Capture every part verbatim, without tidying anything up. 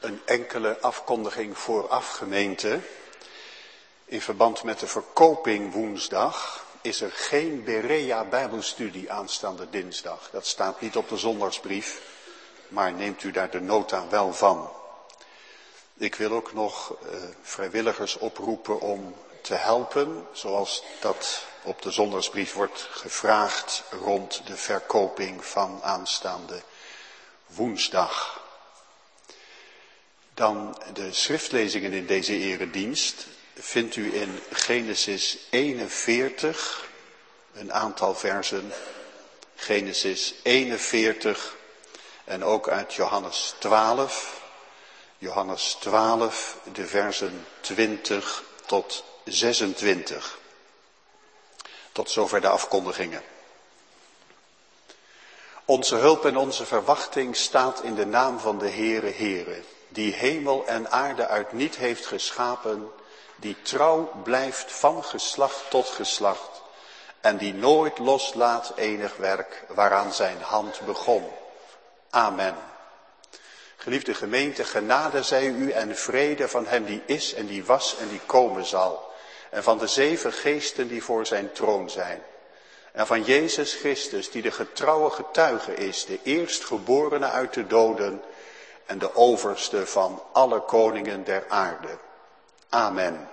Een enkele afkondiging vooraf, gemeente. In verband met de verkoping woensdag is er geen Berea Bijbelstudie aanstaande dinsdag. Dat staat niet op de zondagsbrief, maar neemt u daar de nota wel van. Ik wil ook nog uh, vrijwilligers oproepen om te helpen, zoals dat op de zondagsbrief wordt gevraagd rond de verkoping van aanstaande woensdag. Dan de schriftlezingen in deze eredienst vindt u in Genesis eenenveertig, een aantal versen, Genesis eenenveertig en ook uit Johannes twaalf, Johannes twaalf, de versen twintig tot zesentwintig. Tot zover de afkondigingen. Onze hulp en onze verwachting staat in de naam van de Heere Heere, die hemel en aarde uit niet heeft geschapen, die trouw blijft van geslacht tot geslacht en die nooit loslaat enig werk waaraan zijn hand begon. Amen. Geliefde gemeente, genade zij u en vrede van hem die is en die was en die komen zal. En van de zeven geesten die voor zijn troon zijn. En van Jezus Christus die de getrouwe getuige is, de eerstgeborene uit de doden en de overste van alle koningen der aarde. Amen.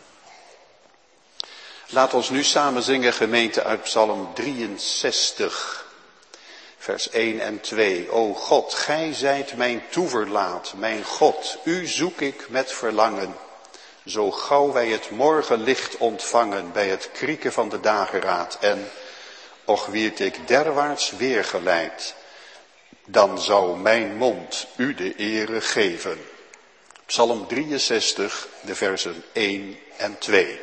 Laat ons nu samen zingen, gemeente, uit Psalm drieënzestig. Vers één en twee. O God, gij zijt mijn toeverlaat, mijn God, u zoek ik met verlangen. Zo gauw wij het morgenlicht ontvangen bij het krieken van de dageraad. En, och wierd ik derwaarts weergeleid, dan zou mijn mond u de ere geven. Psalm drieënzestig, de versen één en twee.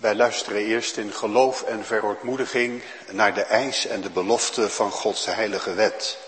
Wij luisteren eerst in geloof en verootmoediging naar de eis en de belofte van Gods heilige wet.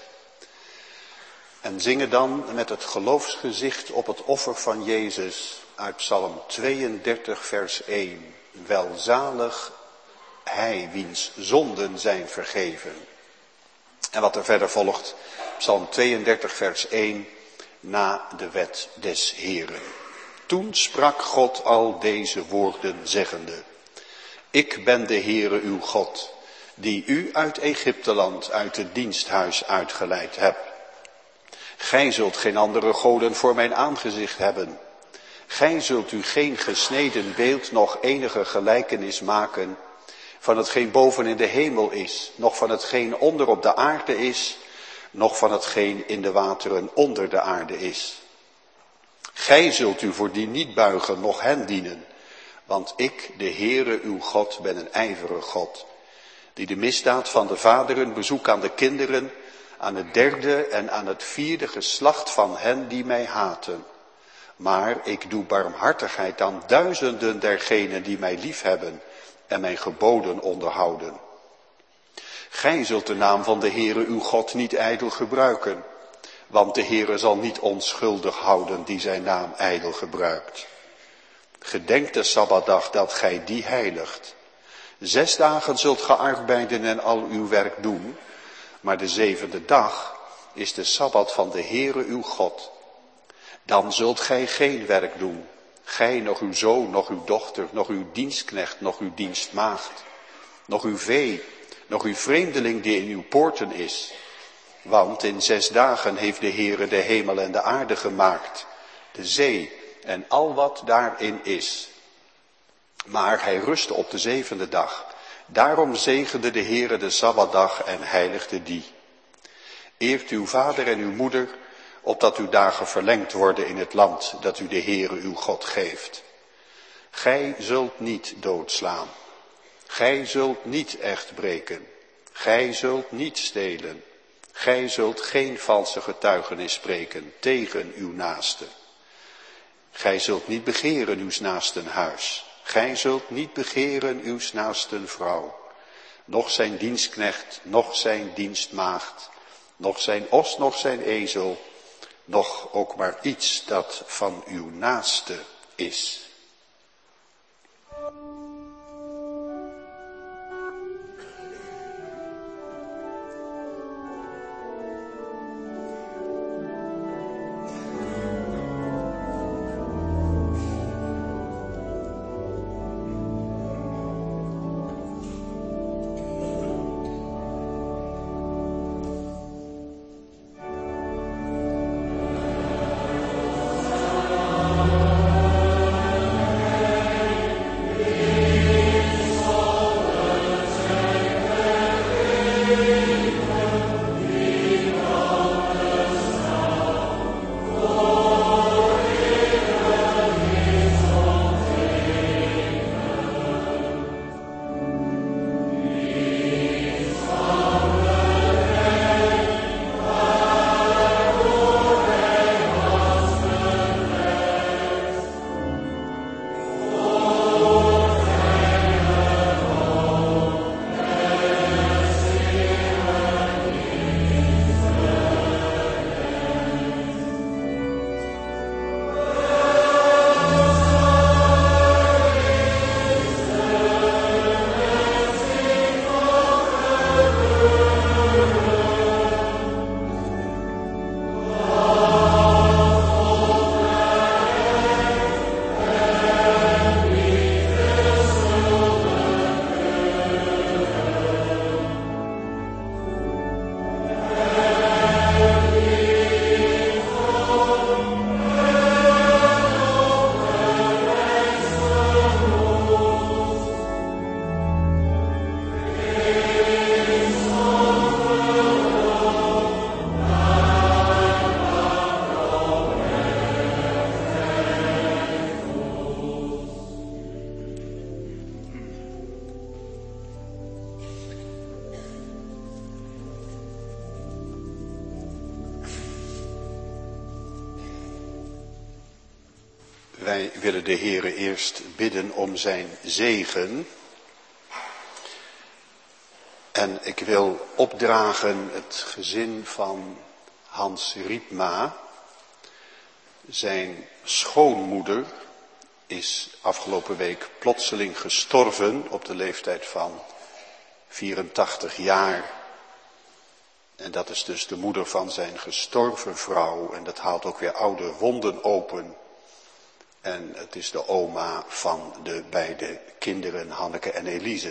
En zingen dan met het geloofsgezicht op het offer van Jezus uit Psalm tweeëndertig vers één. Welzalig hij wiens zonden zijn vergeven. En wat er verder volgt, Psalm tweeëndertig vers één, na de wet des Heeren. Toen sprak God al deze woorden zeggende. Ik ben de Heere uw God, die u uit Egypteland, uit het diensthuis uitgeleid heb. Gij zult geen andere goden voor mijn aangezicht hebben. Gij zult u geen gesneden beeld, nog enige gelijkenis maken van hetgeen boven in de hemel is, nog van hetgeen onder op de aarde is, nog van hetgeen in de wateren onder de aarde is. Gij zult u voor die niet buigen, noch hen dienen, want ik, de Heere uw God, ben een ijverig God, die de misdaad van de vaderen bezoekt aan de kinderen, aan het derde en aan het vierde geslacht van hen die mij haten. Maar ik doe barmhartigheid aan duizenden dergenen die mij liefhebben en mijn geboden onderhouden. Gij zult de naam van de Heere uw God niet ijdel gebruiken, want de Heere zal niet onschuldig houden die zijn naam ijdel gebruikt. Gedenk de Sabbatdag dat gij die heiligt. Zes dagen zult ge arbeiden en al uw werk doen, maar de zevende dag is de Sabbat van de Heere uw God. Dan zult gij geen werk doen, gij, nog uw zoon, nog uw dochter, nog uw dienstknecht, nog uw dienstmaagd, nog uw vee, nog uw vreemdeling die in uw poorten is. Want in zes dagen heeft de Heere de hemel en de aarde gemaakt, de zee en al wat daarin is. Maar hij rustte op de zevende dag. Daarom zegende de Heere de Sabbatdag en heiligde die. Eert uw vader en uw moeder, opdat uw dagen verlengd worden in het land dat u de Heere uw God geeft. Gij zult niet doodslaan. Gij zult niet echt breken. Gij zult niet stelen. Gij zult geen valse getuigenis spreken tegen uw naaste. Gij zult niet begeren uws naasten huis. Gij zult niet begeren uws naasten vrouw. Noch zijn dienstknecht, noch zijn dienstmaagd, noch zijn os, noch zijn ezel, noch ook maar iets dat van uw naaste is. Wij willen de Heere eerst bidden om zijn zegen. En ik wil opdragen het gezin van Hans Riepma. Zijn schoonmoeder is afgelopen week plotseling gestorven op de leeftijd van vierentachtig jaar. En dat is dus de moeder van zijn gestorven vrouw. En dat haalt ook weer oude wonden open. En het is de oma van de beide kinderen, Hanneke en Elise.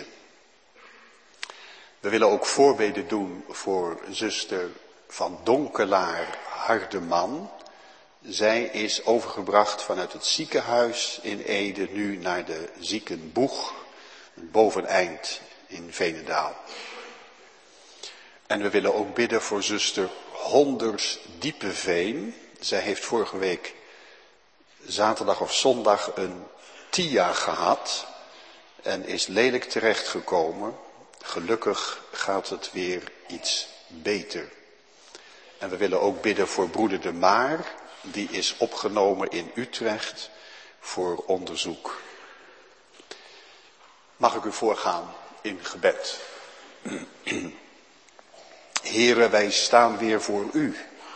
We willen ook voorbeden doen voor zuster van Donkelaar Hardeman. Zij is overgebracht vanuit het ziekenhuis in Ede nu naar de ziekenboeg, een boveneind in Veenendaal. En we willen ook bidden voor zuster Honders Diepeveen. Zij heeft vorige week zaterdag of zondag een T I A gehad en is lelijk terechtgekomen. Gelukkig gaat het weer iets beter. En we willen ook bidden voor broeder De Maar. Die is opgenomen in Utrecht voor onderzoek. Mag ik u voorgaan in gebed? Here, wij staan weer voor u.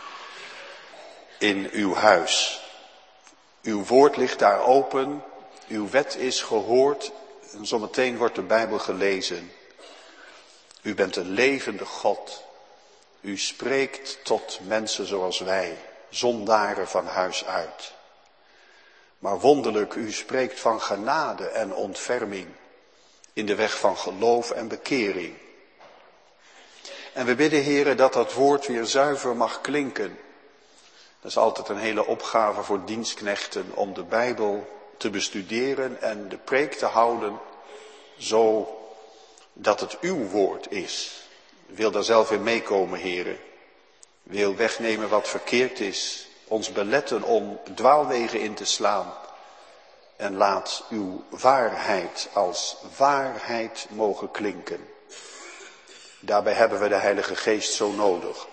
In uw huis. Uw woord ligt daar open. Uw wet is gehoord. En zometeen wordt de Bijbel gelezen. U bent een levende God. U spreekt tot mensen zoals wij, zondaren van huis uit. Maar wonderlijk, u spreekt van genade en ontferming in de weg van geloof en bekering. En we bidden, Heere, dat dat woord weer zuiver mag klinken. Dat is altijd een hele opgave voor dienstknechten om de Bijbel te bestuderen en de preek te houden zo dat het uw woord is. Wil daar zelf in meekomen, Heere. Wil wegnemen wat verkeerd is. Ons beletten om dwaalwegen in te slaan. En laat uw waarheid als waarheid mogen klinken. Daarbij hebben we de Heilige Geest zo nodig.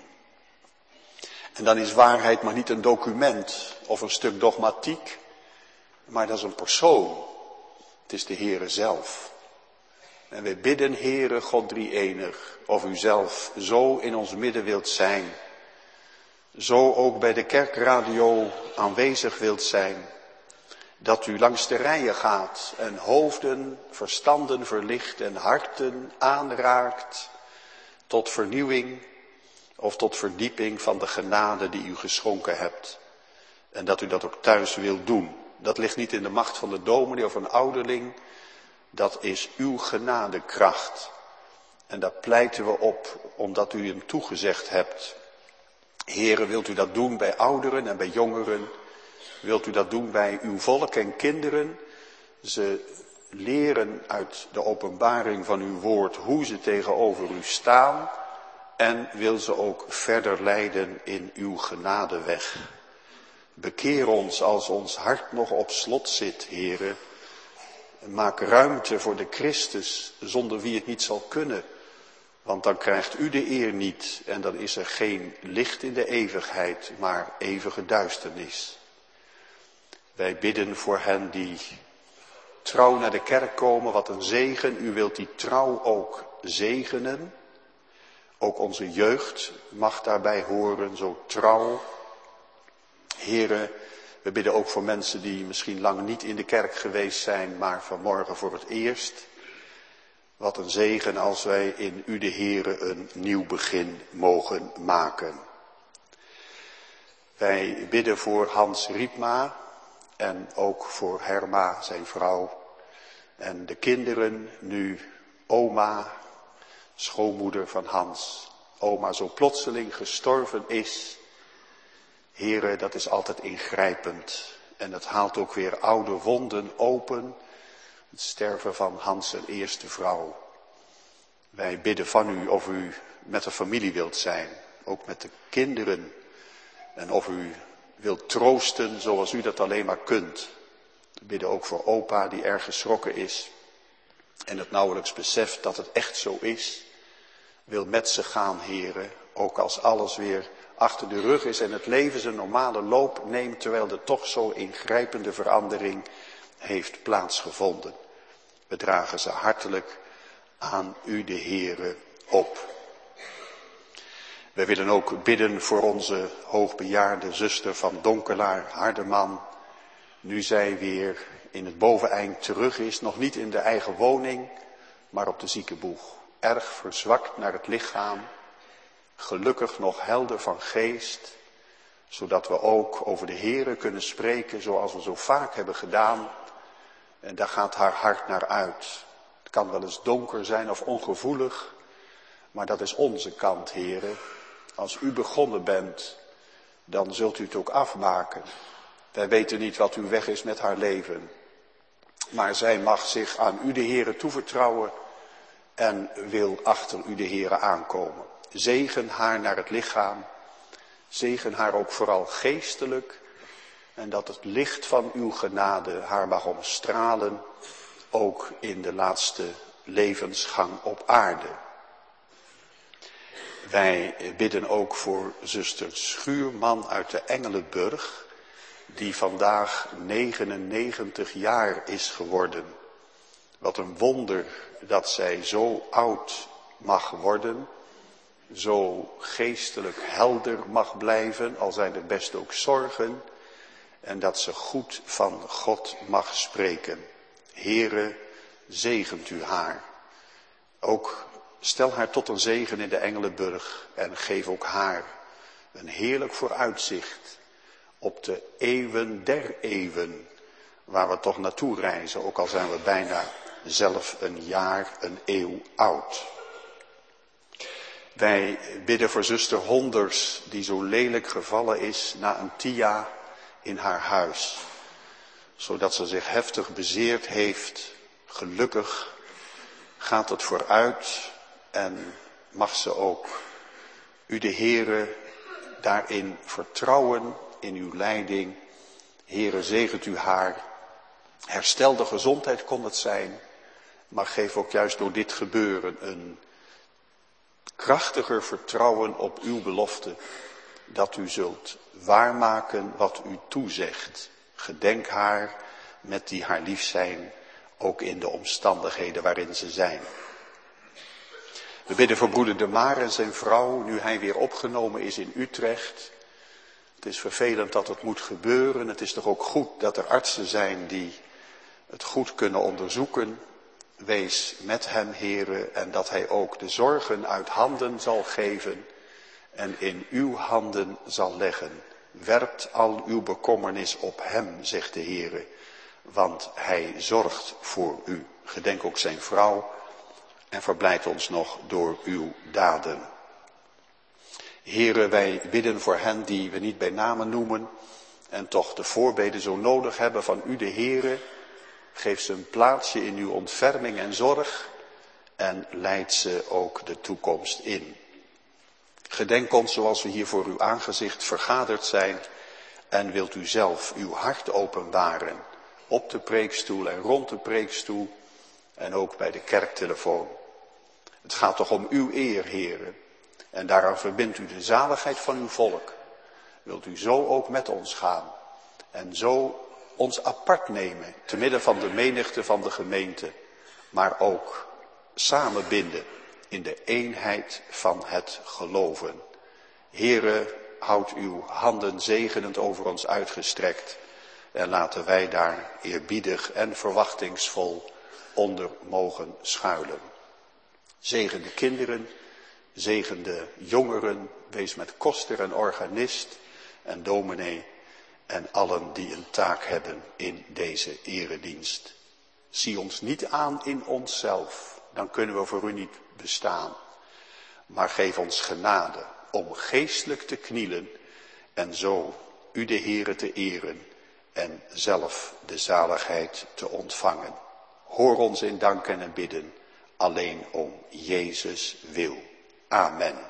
En dan is waarheid maar niet een document of een stuk dogmatiek. Maar dat is een persoon. Het is de Heere zelf. En wij bidden, Heere God drie-enig, of u zelf zo in ons midden wilt zijn. Zo ook bij de kerkradio aanwezig wilt zijn. Dat u langs de rijen gaat en hoofden, verstanden verlicht en harten aanraakt. Tot vernieuwing of tot verdieping van de genade die u geschonken hebt. En dat u dat ook thuis wilt doen. Dat ligt niet in de macht van de dominee of een ouderling. Dat is uw genadekracht. En daar pleiten we op, omdat u hem toegezegd hebt. Heere, wilt u dat doen bij ouderen en bij jongeren? Wilt u dat doen bij uw volk en kinderen? Ze leren uit de openbaring van uw woord hoe ze tegenover u staan. En wil ze ook verder leiden in uw genadeweg. Bekeer ons als ons hart nog op slot zit, Heere. Maak ruimte voor de Christus, zonder wie het niet zal kunnen. Want dan krijgt u de eer niet en dan is er geen licht in de eeuwigheid, maar eeuwige duisternis. Wij bidden voor hen die trouw naar de kerk komen, wat een zegen. U wilt die trouw ook zegenen. Ook onze jeugd mag daarbij horen, zo trouw. Here, we bidden ook voor mensen die misschien lang niet in de kerk geweest zijn, maar vanmorgen voor het eerst. Wat een zegen als wij in u de Heere een nieuw begin mogen maken. Wij bidden voor Hans Riepma en ook voor Herma, zijn vrouw. En de kinderen, nu oma, schoonmoeder van Hans. Oma zo plotseling gestorven is. Heere, dat is altijd ingrijpend. En dat haalt ook weer oude wonden open. Het sterven van Hans zijn eerste vrouw. Wij bidden van u of u met de familie wilt zijn. Ook met de kinderen. En of u wilt troosten zoals u dat alleen maar kunt. We bidden ook voor opa die erg geschrokken is. En het nauwelijks beseft dat het echt zo is. Wil met ze gaan, Heere. Ook als alles weer achter de rug is en het leven zijn normale loop neemt, terwijl er toch zo ingrijpende verandering heeft plaatsgevonden. We dragen ze hartelijk aan u de Heere op. Wij willen ook bidden voor onze hoogbejaarde zuster van Donkelaar, Hardeman. Nu zij weer in het boveneind terug is, nog niet in de eigen woning, maar op de ziekenboeg. Erg verzwakt naar het lichaam, gelukkig nog helder van geest, zodat we ook over de Heere kunnen spreken zoals we zo vaak hebben gedaan. En daar gaat haar hart naar uit. Het kan wel eens donker zijn of ongevoelig, maar dat is onze kant, Heere. Als u begonnen bent, dan zult u het ook afmaken. Wij weten niet wat uw weg is met haar leven. Maar zij mag zich aan u de Heere toevertrouwen en wil achter u de Heere aankomen. Zegen haar naar het lichaam. Zegen haar ook vooral geestelijk. En dat het licht van uw genade haar mag omstralen, ook in de laatste levensgang op aarde. Wij bidden ook voor zuster Schuurman uit de Engelenburg, die vandaag negenennegentig jaar is geworden. Wat een wonder dat zij zo oud mag worden, zo geestelijk helder mag blijven, al zijn er best ook zorgen, en dat ze goed van God mag spreken. Heere, zegent u haar. Ook stel haar tot een zegen in de Engelenburg en geef ook haar een heerlijk vooruitzicht op de eeuwen der eeuwen, waar we toch naartoe reizen, ook al zijn we bijna zelf een jaar, een eeuw oud. Wij bidden voor zuster Honders, die zo lelijk gevallen is na een tia in haar huis, zodat ze zich heftig bezeerd heeft. Gelukkig gaat het vooruit en mag ze ook u de Heere daarin vertrouwen, in uw leiding. Heere, zegent u haar. Herstel de gezondheid kon het zijn, maar geef ook juist door dit gebeuren een krachtiger vertrouwen op uw belofte, dat u zult waarmaken wat u toezegt. Gedenk haar met die haar lief zijn, ook in de omstandigheden waarin ze zijn. We bidden voor broeder De Maar en zijn vrouw, nu hij weer opgenomen is in Utrecht. Het is vervelend dat het moet gebeuren. Het is toch ook goed dat er artsen zijn die het goed kunnen onderzoeken. Wees met hem, Heere, en dat hij ook de zorgen uit handen zal geven en in uw handen zal leggen. Werpt al uw bekommernis op hem, zegt de Heere, want hij zorgt voor u. Gedenk ook zijn vrouw en verblijd ons nog door uw daden. Heere, wij bidden voor hen die we niet bij namen noemen en toch de voorbeden zo nodig hebben van u, de Heere. Geef ze een plaatsje in uw ontferming en zorg en leid ze ook de toekomst in. Gedenk ons zoals we hier voor uw aangezicht vergaderd zijn en wilt u zelf uw hart openbaren op de preekstoel en rond de preekstoel en ook bij de kerktelefoon. Het gaat toch om uw eer, Heere, en daaraan verbindt u de zaligheid van uw volk. Wilt u zo ook met ons gaan en zo ons apart nemen, te midden van de menigte van de gemeente, maar ook samenbinden in de eenheid van het geloven. Heere, houd uw handen zegenend over ons uitgestrekt en laten wij daar eerbiedig en verwachtingsvol onder mogen schuilen. Zegen de kinderen, zegen de jongeren, wees met koster en organist en dominee en allen die een taak hebben in deze eredienst. Zie ons niet aan in onszelf, dan kunnen we voor u niet bestaan. Maar geef ons genade om geestelijk te knielen en zo u de Heere te eren en zelf de zaligheid te ontvangen. Hoor ons in danken en bidden, alleen om Jezus wil. Amen.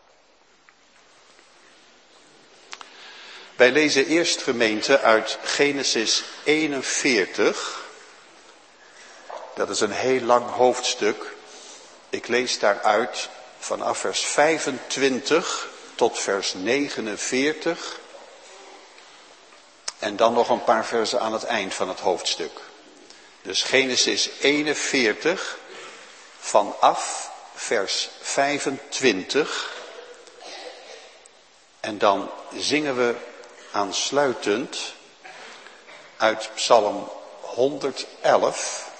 Wij lezen eerst, gemeente, uit Genesis eenenveertig. Dat is een heel lang hoofdstuk. Ik lees daaruit vanaf vers vijfentwintig tot vers negenenveertig. En dan nog een paar versen aan het eind van het hoofdstuk. Dus Genesis eenenveertig vanaf vers vijfentwintig. En dan zingen we aansluitend uit Psalm honderdelf.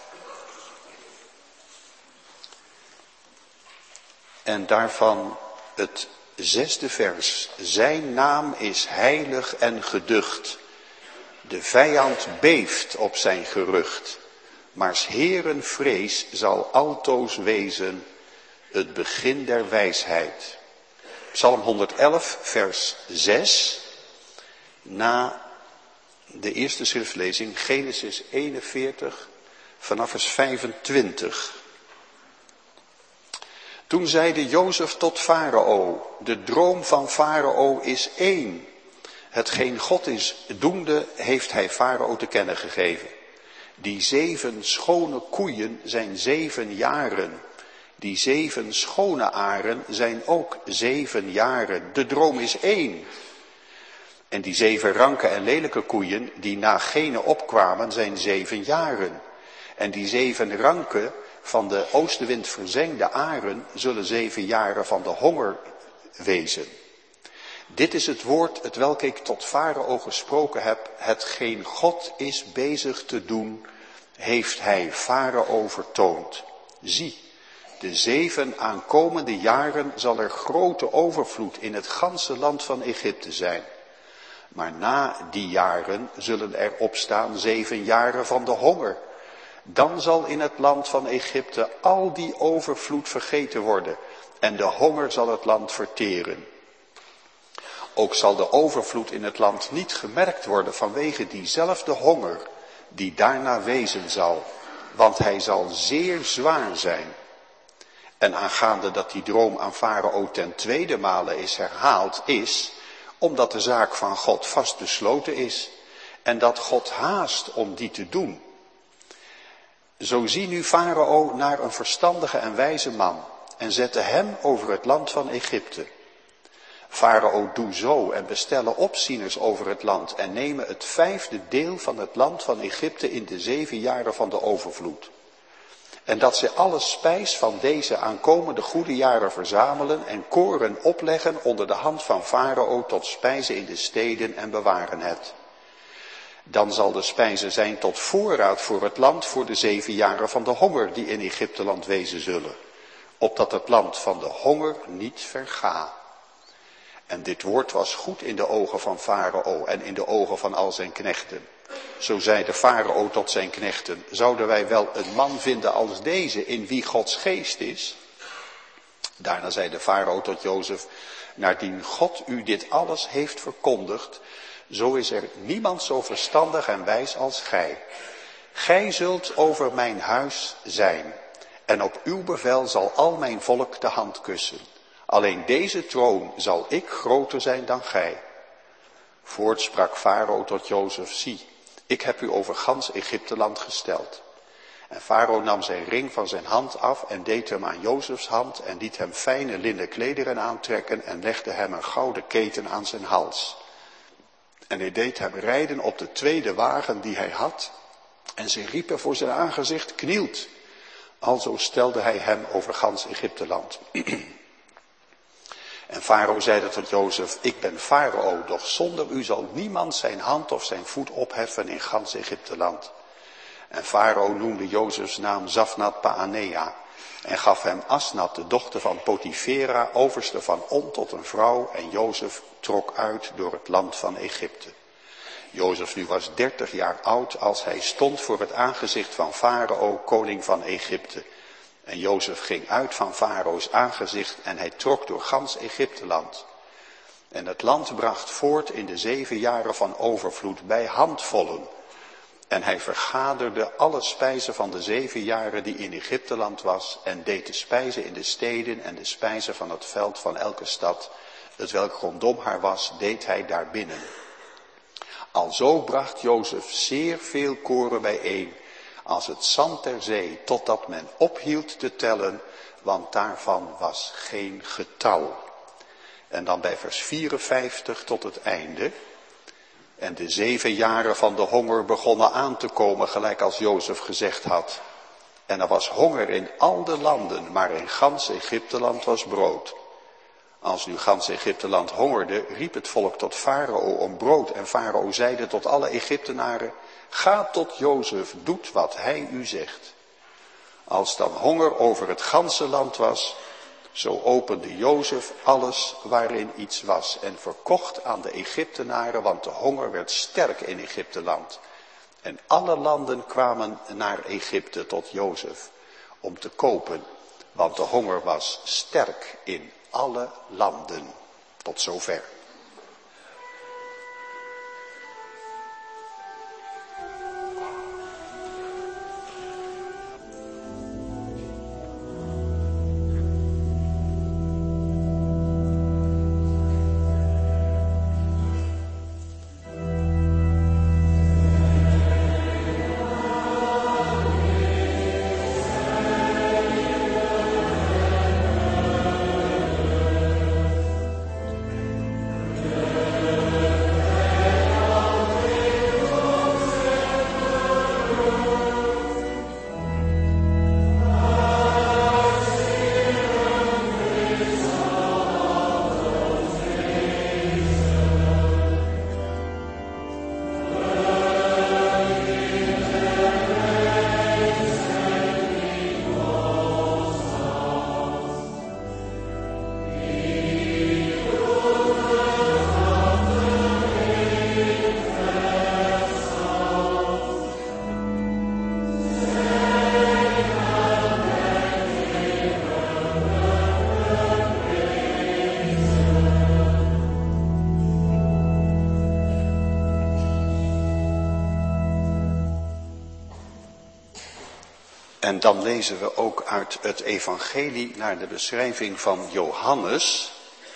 En daarvan het zesde vers. Zijn naam is heilig en geducht. De vijand beeft op zijn gerucht. Maar 's Heeren vrees zal altoos wezen het begin der wijsheid. Psalm honderdelf vers zes. Na de eerste schriftlezing Genesis eenenveertig vanaf vers vijfentwintig. Toen zeide Jozef tot Farao, de droom van Farao is één. Hetgeen God is doende, heeft hij Farao te kennen gegeven. Die zeven schone koeien zijn zeven jaren. Die zeven schone aren zijn ook zeven jaren. De droom is één. En die zeven ranke en lelijke koeien, die na gene opkwamen, zijn zeven jaren. En die zeven ranke, van de oostenwind verzengde aren, zullen zeven jaren van de honger wezen. Dit is het woord het welk ik tot Farao gesproken heb. Hetgeen God is bezig te doen, heeft hij Farao vertoond. Zie, de zeven aankomende jaren zal er grote overvloed in het ganse land van Egypte zijn. Maar na die jaren zullen er opstaan zeven jaren van de honger. Dan zal in het land van Egypte al die overvloed vergeten worden en de honger zal het land verteren. Ook zal de overvloed in het land niet gemerkt worden vanwege diezelfde honger die daarna wezen zal, want hij zal zeer zwaar zijn. En aangaande dat die droom aan Farao ten tweede male is herhaald, is omdat de zaak van God vast besloten is en dat God haast om die te doen. Zo zie nu Farao naar een verstandige en wijze man en zette hem over het land van Egypte. Farao doe zo en bestelle opzieners over het land en nemen het vijfde deel van het land van Egypte in de zeven jaren van de overvloed. En dat zij alle spijs van deze aankomende goede jaren verzamelen en koren opleggen onder de hand van Farao tot spijze in de steden en bewaren het. Dan zal de spijze zijn tot voorraad voor het land voor de zeven jaren van de honger die in Egypteland wezen zullen. Opdat het land van de honger niet verga. En dit woord was goed in de ogen van Farao en in de ogen van al zijn knechten. Zo zei de Farao tot zijn knechten, zouden wij wel een man vinden als deze in wie Gods geest is? Daarna zei de Farao tot Jozef, naardien God u dit alles heeft verkondigd, zo is er niemand zo verstandig en wijs als gij. Gij zult over mijn huis zijn en op uw bevel zal al mijn volk de hand kussen. Alleen deze troon zal ik groter zijn dan gij. Voorts sprak Farao tot Jozef, zie, ik heb u over gans Egypteland gesteld. En Farao nam zijn ring van zijn hand af en deed hem aan Jozefs hand en liet hem fijne linnen klederen aantrekken en legde hem een gouden keten aan zijn hals. En hij deed hem rijden op de tweede wagen die hij had en ze riepen voor zijn aangezicht, knielt. Alzo stelde hij hem over gans Egypteland. En Farao zeide tot Jozef, ik ben Farao, doch zonder u zal niemand zijn hand of zijn voet opheffen in gans Egypteland. En Farao noemde Jozefs naam Zafnat Paanea en gaf hem Asnat, de dochter van Potifera, overste van On, tot een vrouw en Jozef trok uit door het land van Egypte. Jozef nu was dertig jaar oud als hij stond voor het aangezicht van Farao, koning van Egypte. En Jozef ging uit van Farao's aangezicht en hij trok door gans Egypteland. En het land bracht voort in de zeven jaren van overvloed bij handvollen. En hij vergaderde alle spijzen van de zeven jaren die in Egypteland was en deed de spijzen in de steden en de spijzen van het veld van elke stad, het welk rondom haar was, deed hij daarbinnen. Alzo bracht Jozef zeer veel koren bijeen, als het zand ter zee, totdat men ophield te tellen, want daarvan was geen getal. En dan bij vers vierenvijftig tot het einde. En de zeven jaren van de honger begonnen aan te komen, gelijk als Jozef gezegd had. En er was honger in al de landen, maar in gans Egypteland was brood. Als nu gans Egypteland hongerde, riep het volk tot Farao om brood. En Farao zeide tot alle Egyptenaren, ga tot Jozef, doet wat hij u zegt. Als dan honger over het ganse land was, zo opende Jozef alles waarin iets was en verkocht aan de Egyptenaren, want de honger werd sterk in Egypteland. En alle landen kwamen naar Egypte tot Jozef om te kopen, want de honger was sterk in alle landen. Tot zover. En dan lezen we ook uit het evangelie naar de beschrijving van Johannes,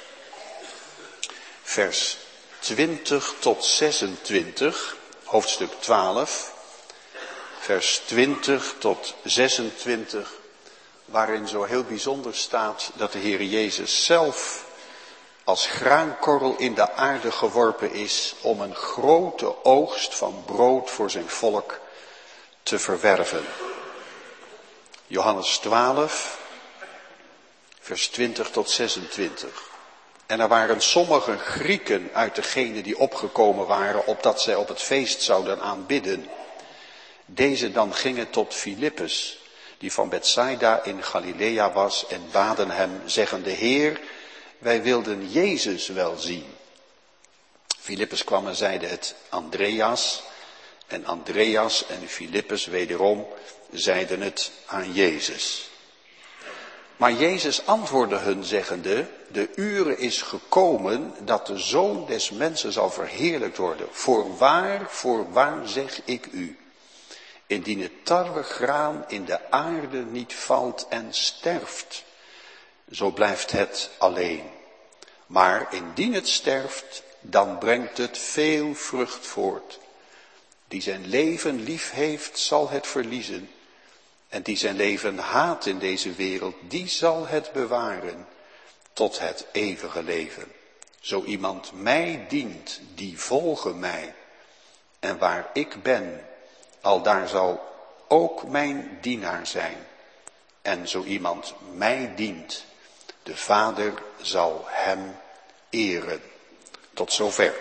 vers twintig tot zesentwintig, hoofdstuk twaalf, vers twintig tot zesentwintig, waarin zo heel bijzonder staat dat de Heer Jezus zelf als graankorrel in de aarde geworpen is om een grote oogst van brood voor zijn volk te verwerven. Johannes twaalf, vers twintig tot zesentwintig. En er waren sommige Grieken uit degenen die opgekomen waren, opdat zij op het feest zouden aanbidden. Deze dan gingen tot Filippus, die van Bethsaida in Galilea was, en baden hem, zeggende, Heer, wij wilden Jezus wel zien. Filippus kwam en zeide het Andreas, en Andreas en Filippus wederom zeiden het aan Jezus. Maar Jezus antwoordde hun zeggende, de uren is gekomen dat de Zoon des Mensen zal verheerlijkt worden. Voorwaar, voorwaar zeg ik u, indien het tarwegraan in de aarde niet valt en sterft, zo blijft het alleen. Maar indien het sterft, dan brengt het veel vrucht voort. Die zijn leven lief heeft, zal het verliezen. En die zijn leven haat in deze wereld, die zal het bewaren tot het eeuwige leven. Zo iemand mij dient, die volge mij. En waar ik ben, al daar zal ook mijn dienaar zijn. En zo iemand mij dient, de Vader zal hem eren. Tot zover.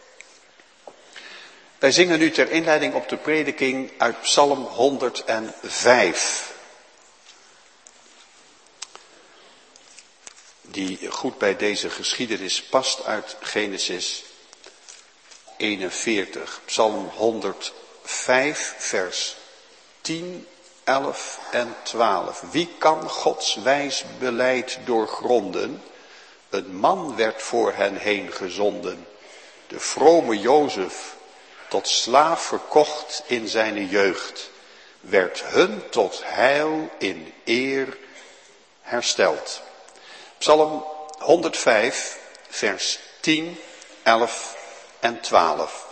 Wij zingen nu ter inleiding op de prediking uit Psalm honderdvijf. Die goed bij deze geschiedenis past uit Genesis eenenveertig. Psalm honderdvijf, vers tien, elf en twaalf. Wie kan Gods wijs beleid doorgronden? Een man werd voor hen heen gezonden. De vrome Jozef, tot slaaf verkocht in zijn jeugd, werd hun tot heil in eer hersteld. Psalm honderdvijf, vers tien, elf en twaalf.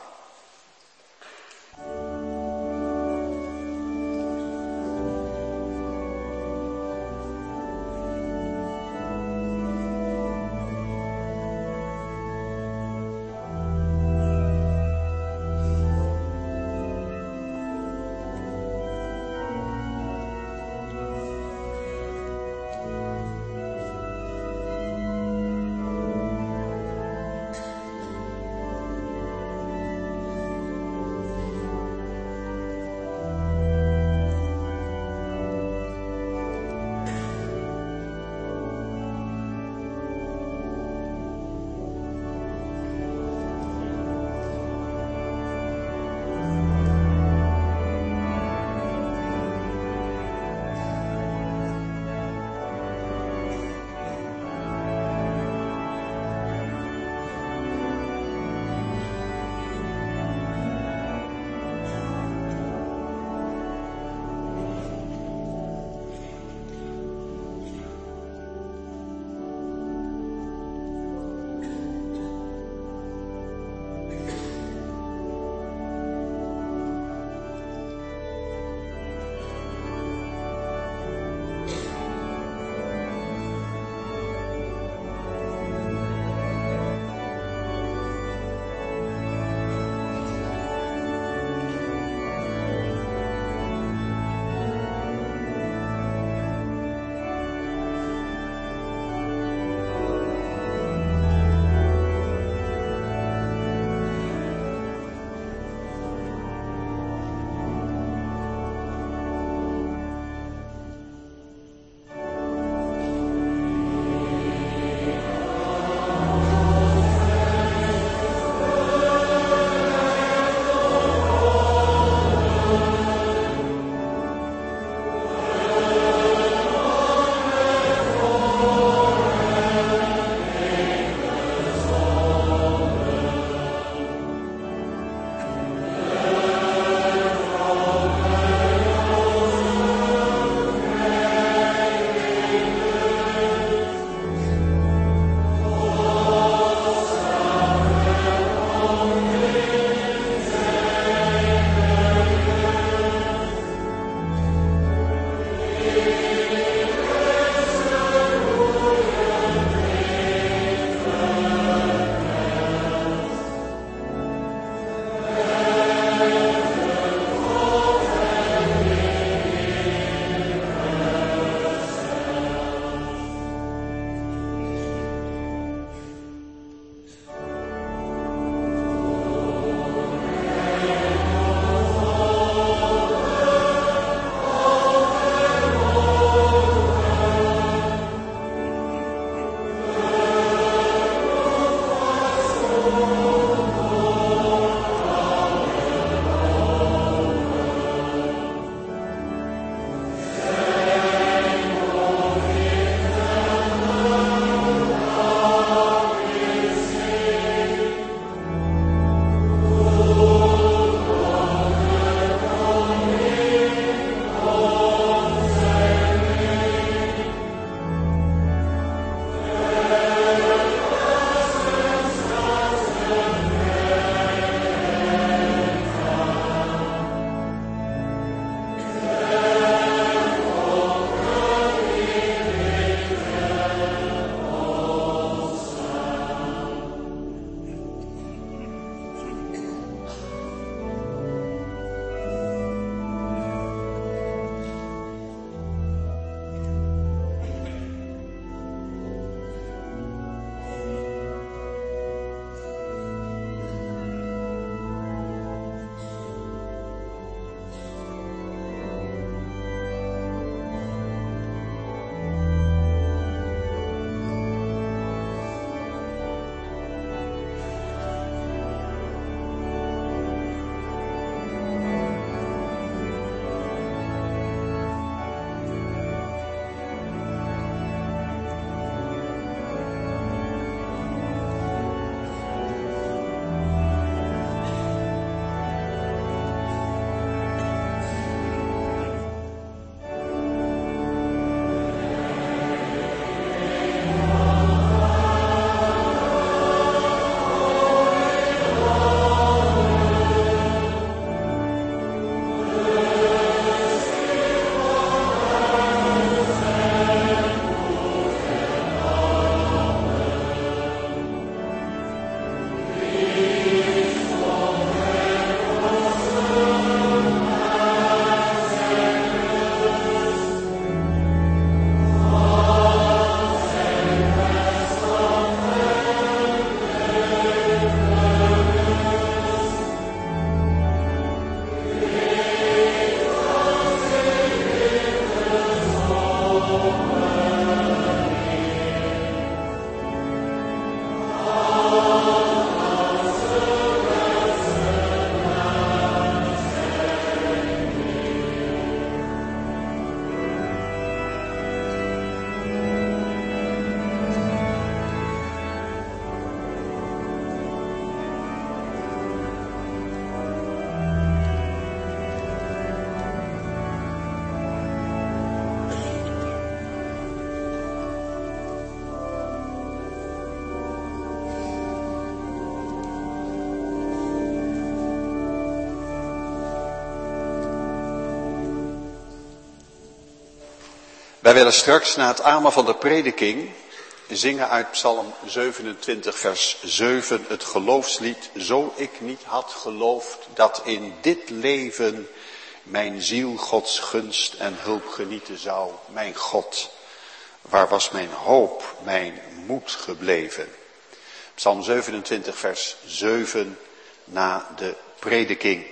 Wij willen straks na het amen van de prediking zingen uit Psalm zevenentwintig vers zeven het geloofslied. Zo ik niet had geloofd dat in dit leven mijn ziel Gods gunst en hulp genieten zou. Mijn God, waar was mijn hoop, mijn moed gebleven? Psalm zevenentwintig vers zeven na de prediking.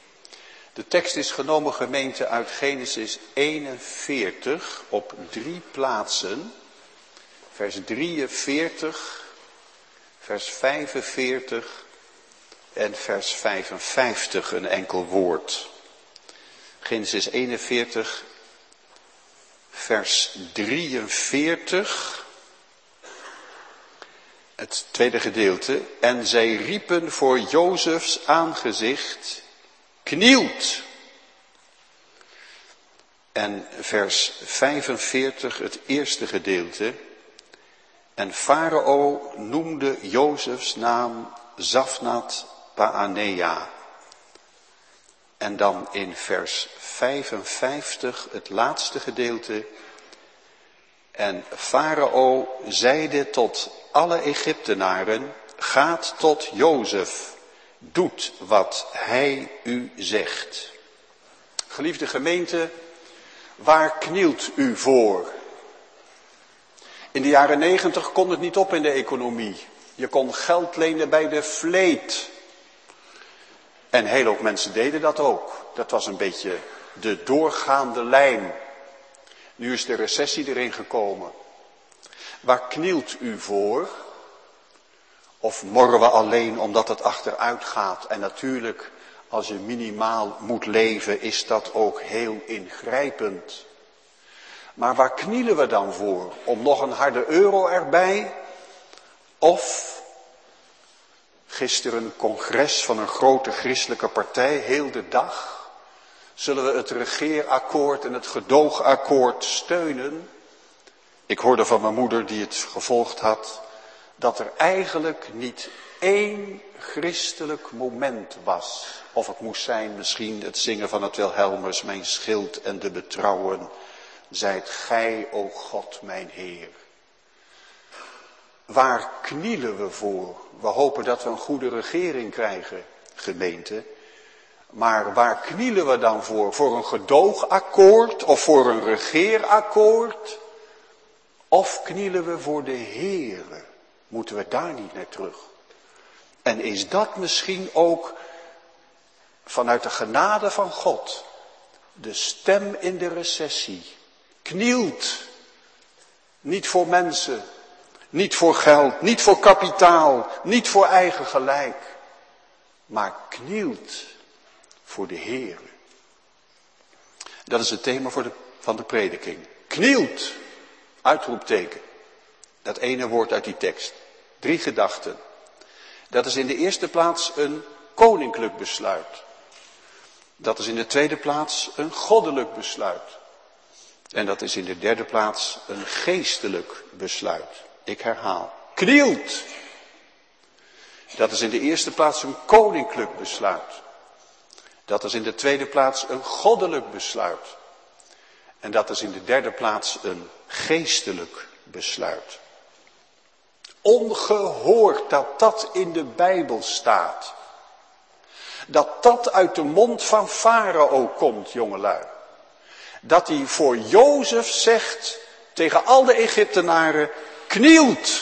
De tekst is genomen, gemeente, uit Genesis eenenveertig op drie plaatsen. Vers drieënveertig, vers vijfenveertig en vers vijfenvijftig, een enkel woord. Genesis eenenveertig, vers drieënveertig, het tweede gedeelte. En zij riepen voor Jozefs aangezicht, knielt. En vers vijfenveertig, het eerste gedeelte. En Farao noemde Jozefs naam Zafnat Paanea. En dan in vers vijfenvijftig, het laatste gedeelte. En Farao zeide tot alle Egyptenaren, gaat tot Jozef, doet wat hij u zegt. Geliefde gemeente, waar knielt u voor? In de jaren negentig kon het niet op in de economie. Je kon geld lenen bij de vleet. En heel veel mensen deden dat ook. Dat was een beetje de doorgaande lijn. Nu is de recessie erin gekomen. Waar knielt u voor? Of morren we alleen omdat het achteruit gaat? En natuurlijk, als je minimaal moet leven, is dat ook heel ingrijpend. Maar waar knielen we dan voor? Om nog een harde euro erbij? Of gisteren een congres van een grote christelijke partij, heel de dag. Zullen we het regeerakkoord en het gedoogakkoord steunen? Ik hoorde van mijn moeder, die het gevolgd had, dat er eigenlijk niet één christelijk moment was. Of het moest zijn misschien het zingen van het Wilhelmus, mijn schild en de betrouwen. Zijt gij, o God, mijn Heer. Waar knielen we voor? We hopen dat we een goede regering krijgen, gemeente. Maar waar knielen we dan voor? Voor een gedoogakkoord of voor een regeerakkoord? Of knielen we voor de Heere? Moeten we daar niet naar terug? En is dat misschien ook vanuit de genade van God de stem in de recessie? Knielt. Niet voor mensen, niet voor geld, niet voor kapitaal, niet voor eigen gelijk. Maar knielt voor de Heer. Dat is het thema voor de, van de prediking. Knielt. Uitroepteken. Dat ene woord uit die tekst. Drie gedachten. Dat is in de eerste plaats een koninklijk besluit. Dat is in de tweede plaats een goddelijk besluit. En dat is in de derde plaats een geestelijk besluit. Ik herhaal. Knielt. Dat is in de eerste plaats een koninklijk besluit. Dat is in de tweede plaats een goddelijk besluit. En dat is in de derde plaats een geestelijk besluit. Ongehoord dat dat in de Bijbel staat. Dat dat uit de mond van Farao komt, jongelui. Dat hij voor Jozef zegt tegen al de Egyptenaren, knielt.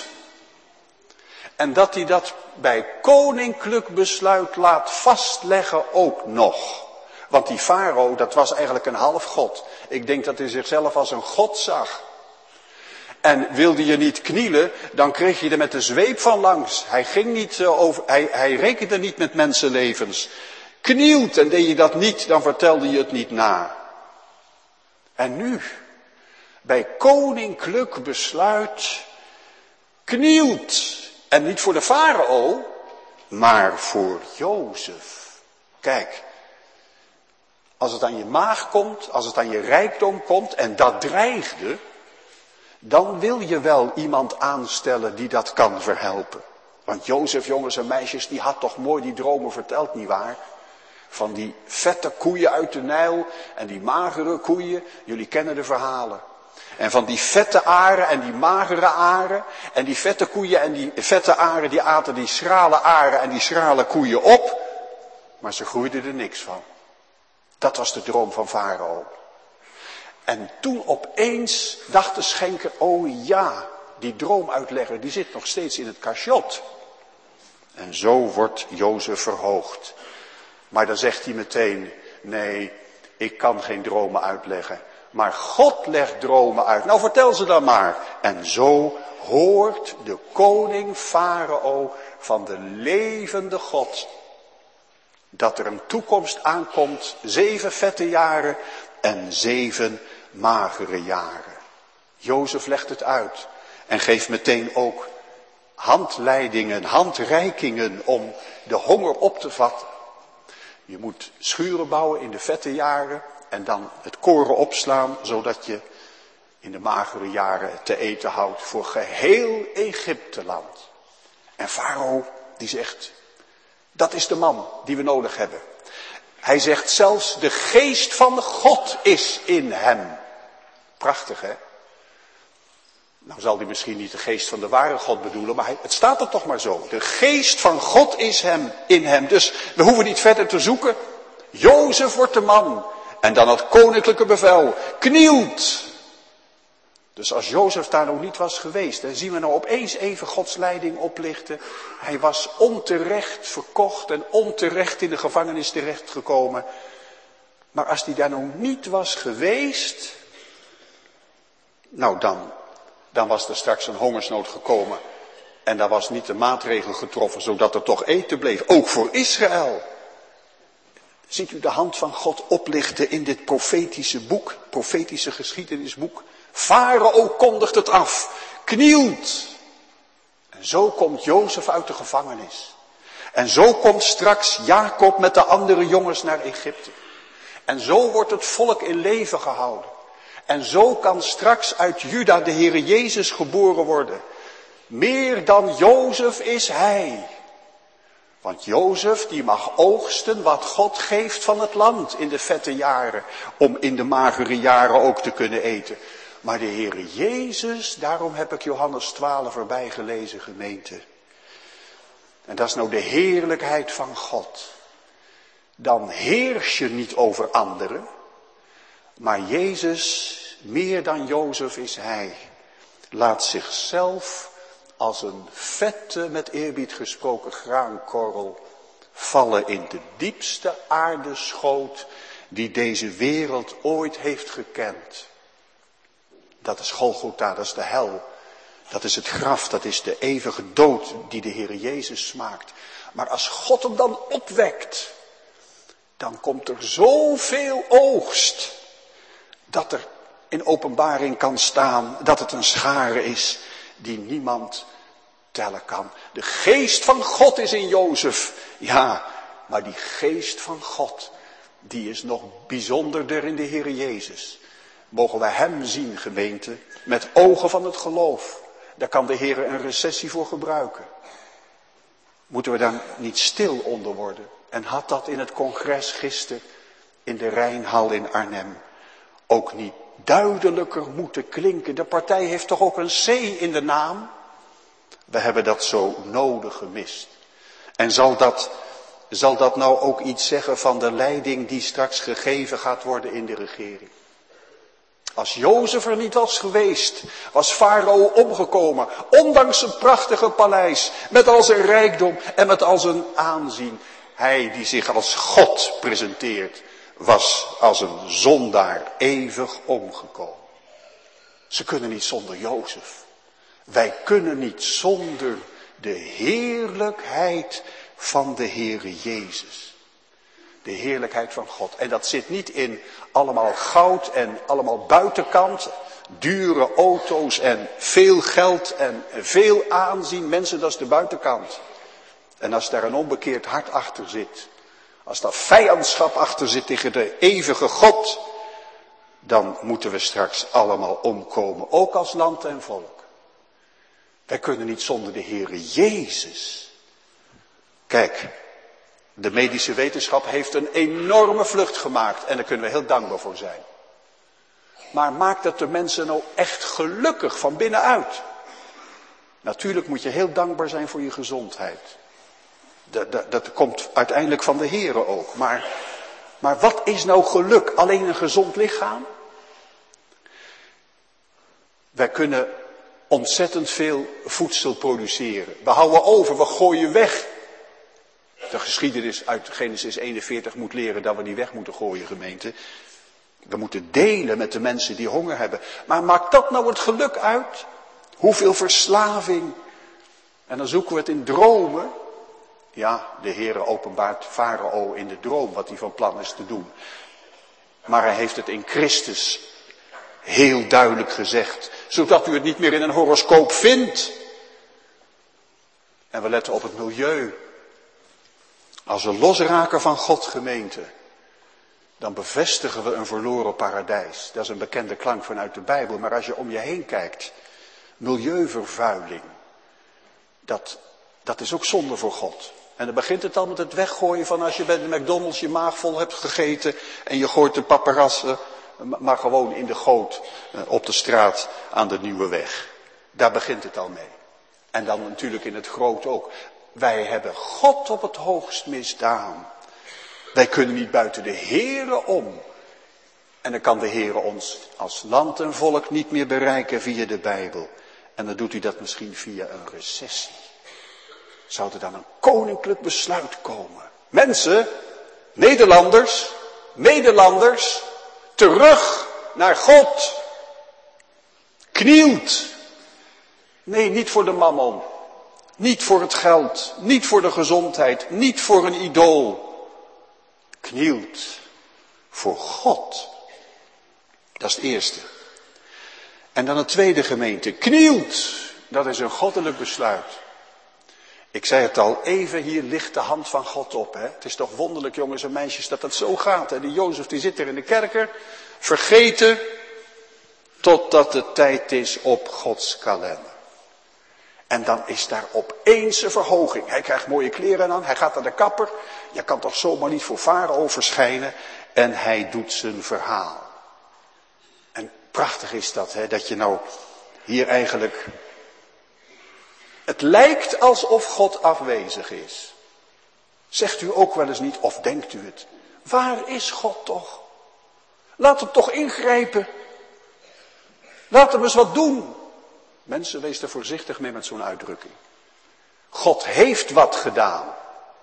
En dat hij dat bij koninklijk besluit laat vastleggen ook nog. Want die Farao, dat was eigenlijk een halfgod. Ik denk dat hij zichzelf als een god zag. En wilde je niet knielen, dan kreeg je er met de zweep van langs. Hij ging niet over, hij, hij rekende niet met mensenlevens. Knielt, en deed je dat niet, dan vertelde je het niet na. En nu, bij koninklijk besluit, knielt. En niet voor de farao, maar voor Jozef. Kijk, als het aan je maag komt, als het aan je rijkdom komt, en dat dreigde, dan wil je wel iemand aanstellen die dat kan verhelpen. Want Jozef, jongens en meisjes, die had toch mooi die dromen verteld, nietwaar? Van die vette koeien uit de Nijl en die magere koeien, jullie kennen de verhalen. En van die vette aren en die magere aren. En die vette koeien en die vette aren, die aten die schrale aren en die schrale koeien op. Maar ze groeiden er niks van. Dat was de droom van Farao. En toen opeens dacht de schenker, oh ja, die droomuitlegger die zit nog steeds in het cachot. En zo wordt Jozef verhoogd. Maar dan zegt hij meteen, nee, ik kan geen dromen uitleggen. Maar God legt dromen uit. Nou, vertel ze dan maar. En zo hoort de koning Farao van de levende God dat er een toekomst aankomt, zeven vette jaren en zeven magere jaren. Jozef legt het uit en geeft meteen ook handleidingen, handreikingen om de honger op te vatten. Je moet schuren bouwen in de vette jaren en dan het koren opslaan, zodat je in de magere jaren te eten houdt voor geheel Egypteland. En Farao die zegt, dat is de man die we nodig hebben. Hij zegt zelfs, de geest van God is in hem. Prachtig, hè? Nou zal hij misschien niet de geest van de ware God bedoelen, maar hij, het staat er toch maar zo. De geest van God is hem, in hem. Dus we hoeven niet verder te zoeken. Jozef wordt de man. En dan het koninklijke bevel. Knielt. Dus als Jozef daar nog niet was geweest, dan zien we nou opeens even Gods leiding oplichten. Hij was onterecht verkocht en onterecht in de gevangenis terechtgekomen. Maar als hij daar nog niet was geweest, nou dan, dan was er straks een hongersnood gekomen. En daar was niet de maatregel getroffen, zodat er toch eten bleef. Ook voor Israël. Ziet u de hand van God oplichten in dit profetische boek, profetische geschiedenisboek? Farao kondigt het af, knielt. En zo komt Jozef uit de gevangenis. En zo komt straks Jacob met de andere jongens naar Egypte. En zo wordt het volk in leven gehouden. En zo kan straks uit Juda de Heere Jezus geboren worden. Meer dan Jozef is hij. Want Jozef die mag oogsten wat God geeft van het land in de vette jaren. Om in de magere jaren ook te kunnen eten. Maar de Heere Jezus, daarom heb ik Johannes twaalf erbij gelezen, gemeente. En dat is nou de heerlijkheid van God. Dan heers je niet over anderen. Maar Jezus, meer dan Jozef is hij. Laat zichzelf als een vette, met eerbied gesproken, graankorrel vallen in de diepste aardeschoot die deze wereld ooit heeft gekend. Dat is Golgotha, dat is de hel. Dat is het graf, dat is de eeuwige dood die de Heere Jezus smaakt. Maar als God hem dan opwekt, dan komt er zoveel oogst, dat er in openbaring kan staan dat het een schare is die niemand tellen kan. De geest van God is in Jozef. Ja, maar die geest van God, die is nog bijzonderder in de Heere Jezus. Mogen wij hem zien, gemeente, met ogen van het geloof. Daar kan de Heere een recessie voor gebruiken. Moeten we daar niet stil onder worden? En had dat in het congres gisteren in de Rijnhal in Arnhem ook niet duidelijker moeten klinken? De partij heeft toch ook een C in de naam? We hebben dat zo nodig gemist. En zal dat, zal dat nou ook iets zeggen van de leiding die straks gegeven gaat worden in de regering? Als Jozef er niet was geweest, was Farao omgekomen, ondanks zijn prachtige paleis, met al zijn rijkdom en met al zijn aanzien. Hij die zich als God presenteert, was als een zondaar eeuwig omgekomen. Ze kunnen niet zonder Jozef. Wij kunnen niet zonder de heerlijkheid van de Heere Jezus. De heerlijkheid van God. En dat zit niet in allemaal goud en allemaal buitenkant. Dure auto's en veel geld en veel aanzien. Mensen, dat is de buitenkant. En als daar een onbekeerd hart achter zit. Als daar vijandschap achter zit tegen de eeuwige God. Dan moeten we straks allemaal omkomen. Ook als land en volk. Wij kunnen niet zonder de Heere Jezus. Kijk. De medische wetenschap heeft een enorme vlucht gemaakt. En daar kunnen we heel dankbaar voor zijn. Maar maakt dat de mensen nou echt gelukkig van binnenuit? Natuurlijk moet je heel dankbaar zijn voor je gezondheid. Dat, dat, dat komt uiteindelijk van de Heere ook. Maar, maar wat is nou geluk? Alleen een gezond lichaam? Wij kunnen ontzettend veel voedsel produceren. We houden over, we gooien weg. De geschiedenis uit Genesis eenenveertig moet leren dat we die weg moeten gooien, gemeente. We moeten delen met de mensen die honger hebben. Maar maakt dat nou het geluk uit? Hoeveel verslaving? En dan zoeken we het in dromen. Ja, de Heere openbaart Farao in de droom wat hij van plan is te doen. Maar hij heeft het in Christus heel duidelijk gezegd. Zodat u het niet meer in een horoscoop vindt. En we letten op het milieu. Als we losraken van God, gemeente, dan bevestigen we een verloren paradijs. Dat is een bekende klank vanuit de Bijbel. Maar als je om je heen kijkt, milieuvervuiling, dat, dat is ook zonde voor God. En dan begint het al met het weggooien van als je bij de McDonald's je maag vol hebt gegeten en je gooit de paparazzen maar gewoon in de goot op de straat aan de Nieuwe Weg. Daar begint het al mee. En dan natuurlijk in het groot ook. Wij hebben God op het hoogst misdaan. Wij kunnen niet buiten de Heere om. En dan kan de Heere ons als land en volk niet meer bereiken via de Bijbel. En dan doet hij dat misschien via een recessie. Zou er dan een koninklijk besluit komen? Mensen, Nederlanders, Nederlanders, terug naar God. Knielt. Nee, niet voor de mammon. Niet voor het geld, niet voor de gezondheid, niet voor een idool. Knielt voor God. Dat is het eerste. En dan het tweede, gemeente. Knielt. Dat is een goddelijk besluit. Ik zei het al, even hier ligt de hand van God op. Hè? Het is toch wonderlijk, jongens en meisjes, dat dat zo gaat. Hè? Die Jozef die zit er in de kerker, vergeten, totdat het tijd is op Gods kalender. En dan is daar opeens een verhoging. Hij krijgt mooie kleren aan, hij gaat naar de kapper. Je kan toch zomaar niet voor Farao verschijnen. En hij doet zijn verhaal. En prachtig is dat, hè, dat je nou hier eigenlijk... Het lijkt alsof God afwezig is. Zegt u ook wel eens niet, of denkt u het? Waar is God toch? Laat hem toch ingrijpen. Laat hem eens wat doen. Mensen, wees er voorzichtig mee met zo'n uitdrukking. God heeft wat gedaan.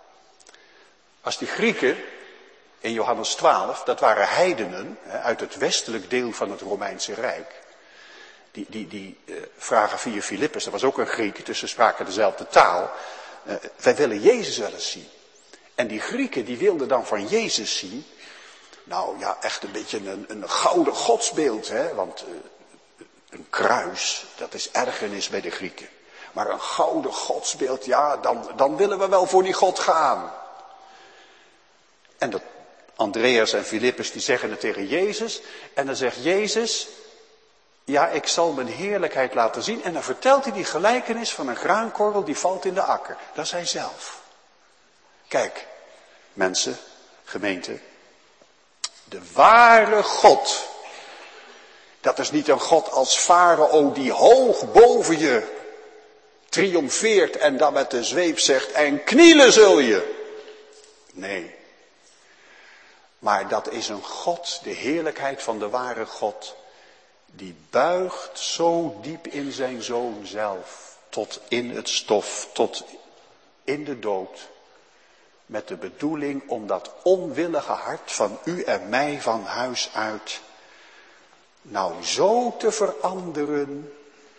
Als die Grieken in Johannes twaalf, dat waren heidenen uit het westelijk deel van het Romeinse Rijk. Die, die, die uh, vragen via Filippus, dat was ook een Griek, dus ze spraken dezelfde taal. Uh, wij willen Jezus wel eens zien. En die Grieken die wilden dan van Jezus zien. Nou ja, echt een beetje een, een gouden godsbeeld, hè, want... Uh, Een kruis, dat is ergernis bij de Grieken. Maar een gouden godsbeeld, ja, dan, dan willen we wel voor die God gaan. En dat Andreas en Filippus die zeggen het tegen Jezus. En dan zegt Jezus, ja, ik zal mijn heerlijkheid laten zien. En dan vertelt hij die gelijkenis van een graankorrel die valt in de akker. Dat is hij zelf. Kijk, mensen, gemeente, de ware God... Dat is niet een God als Farao die hoog boven je triomfeert en dan met de zweep zegt en knielen zul je. Nee. Maar dat is een God, de heerlijkheid van de ware God, die buigt zo diep in zijn zoon zelf, tot in het stof, tot in de dood. Met de bedoeling om dat onwillige hart van u en mij van huis uit nou zo te veranderen,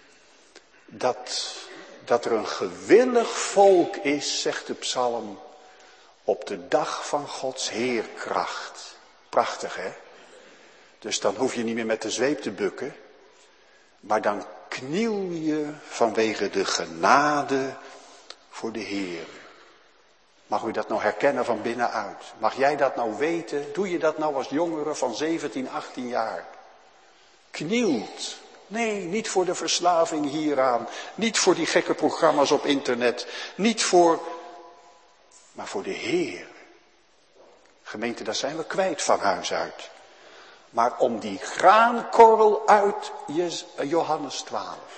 dat, dat er een gewillig volk is, zegt de psalm, op de dag van Gods heerkracht. Prachtig, hè? Dus dan hoef je niet meer met de zweep te bukken, maar dan kniel je vanwege de genade voor de Heer. Mag u dat nou herkennen van binnenuit? Mag jij dat nou weten? Doe je dat nou als jongere van zeventien, achttien jaar? Knielt. Nee, niet voor de verslaving hieraan. Niet voor die gekke programma's op internet. Niet voor, maar voor de Heer. Gemeente, daar zijn we kwijt van huis uit. Maar om die graankorrel uit Johannes twaalf.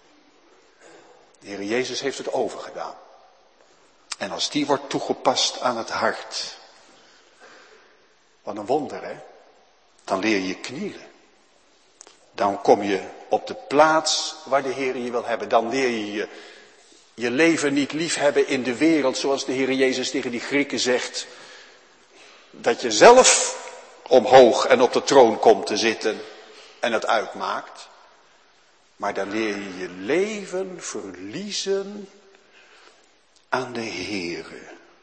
De Heer Jezus heeft het overgedaan. En als die wordt toegepast aan het hart. Wat een wonder, hè? Dan leer je knielen. Dan kom je op de plaats waar de Heer je wil hebben. Dan leer je je, je leven niet liefhebben in de wereld. Zoals de Heer Jezus tegen die Grieken zegt. Dat je zelf omhoog en op de troon komt te zitten en het uitmaakt. Maar dan leer je je leven verliezen aan de Heere.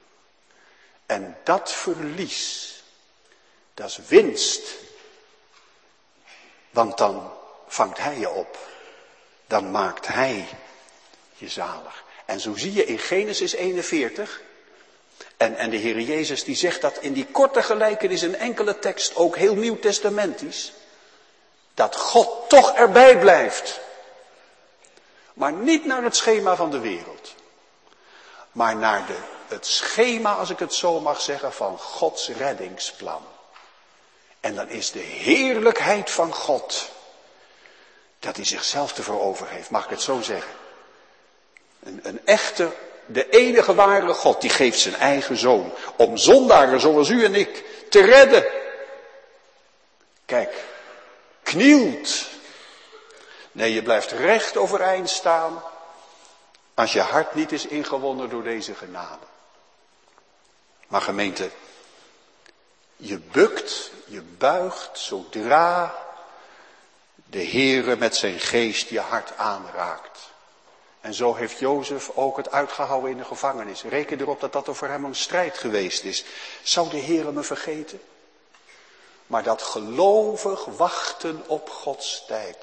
En dat verlies, dat is winst. Want dan vangt hij je op. Dan maakt hij je zalig. En zo zie je in Genesis eenenveertig. En, en de Heer Jezus die zegt dat in die korte gelijkenis in enkele tekst, ook heel nieuwtestamentisch. Dat God toch erbij blijft. Maar niet naar het schema van de wereld. Maar naar de, het schema, als ik het zo mag zeggen, van Gods reddingsplan. En dan is de heerlijkheid van God, dat hij zichzelf ervoor over heeft, mag ik het zo zeggen. Een, een echte, de enige ware God, die geeft zijn eigen zoon, om zondaren zoals u en ik te redden. Kijk, knielt. Nee, je blijft recht overeind staan, als je hart niet is ingewonnen door deze genade. Maar gemeente, je bukt, je buigt zodra de Heere met zijn geest je hart aanraakt. En zo heeft Jozef ook het uitgehouden in de gevangenis. Reken erop dat dat er voor hem een strijd geweest is. Zou de Heere me vergeten? Maar dat gelovig wachten op Gods tijd.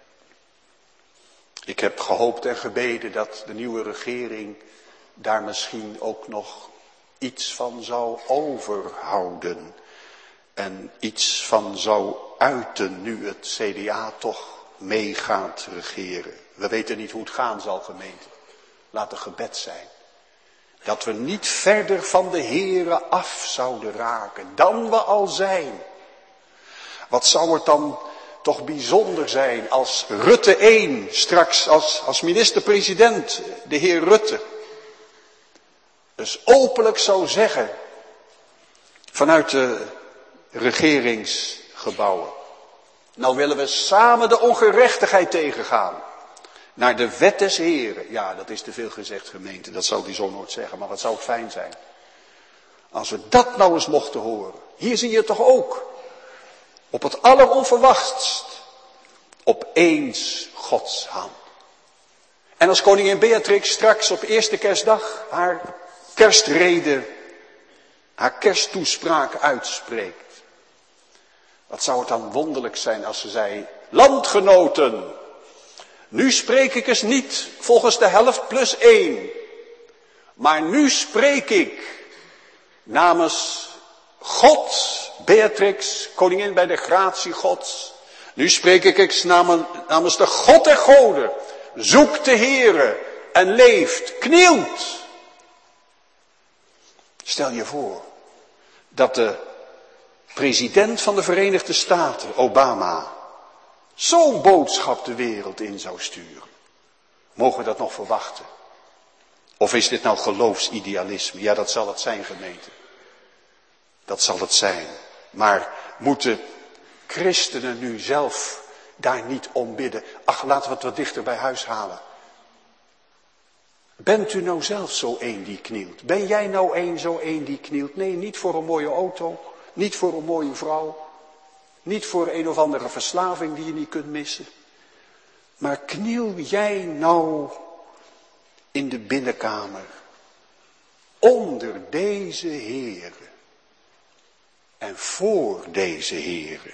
Ik heb gehoopt en gebeden dat de nieuwe regering daar misschien ook nog iets van zou overhouden. En iets van zou uiten nu het C D A toch mee gaat regeren. We weten niet hoe het gaan zal, gemeente. Laat er gebed zijn. Dat we niet verder van de Heere af zouden raken dan we al zijn. Wat zou het dan toch bijzonder zijn als Rutte één straks als, als minister-president, de heer Rutte, dus openlijk zou zeggen vanuit de regeringsgebouwen: nou willen we samen de ongerechtigheid tegengaan. Naar de wet des Heren. Ja, dat is te veel gezegd, gemeente. Dat zou die zo nooit zeggen. Maar wat zou het fijn zijn. Als we dat nou eens mochten horen. Hier zie je het toch ook. Op het alleronverwachtst. Opeens Gods hand. En als koningin Beatrix straks op eerste kerstdag haar kerstrede, haar kersttoespraak uitspreekt. Wat zou het dan wonderlijk zijn als ze zei: landgenoten, nu spreek ik eens niet volgens de helft plus één. Maar nu spreek ik namens God, Beatrix, koningin bij de gratie Gods. Nu spreek ik eens namens, namens de God der goden. Zoekt de Heere en leeft, knielt. Stel je voor dat de president van de Verenigde Staten, Obama, zo'n boodschap de wereld in zou sturen. Mogen we dat nog verwachten? Of is dit nou geloofsidealisme? Ja, dat zal het zijn, gemeente. Dat zal het zijn. Maar moeten christenen nu zelf daar niet om bidden? Ach, laten we het wat dichter bij huis halen. Bent u nou zelf zo één die knielt? Ben jij nou één zo één die knielt? Nee, niet voor een mooie auto. Niet voor een mooie vrouw. Niet voor een of andere verslaving die je niet kunt missen. Maar kniel jij nou in de binnenkamer onder deze Heere en voor deze Heere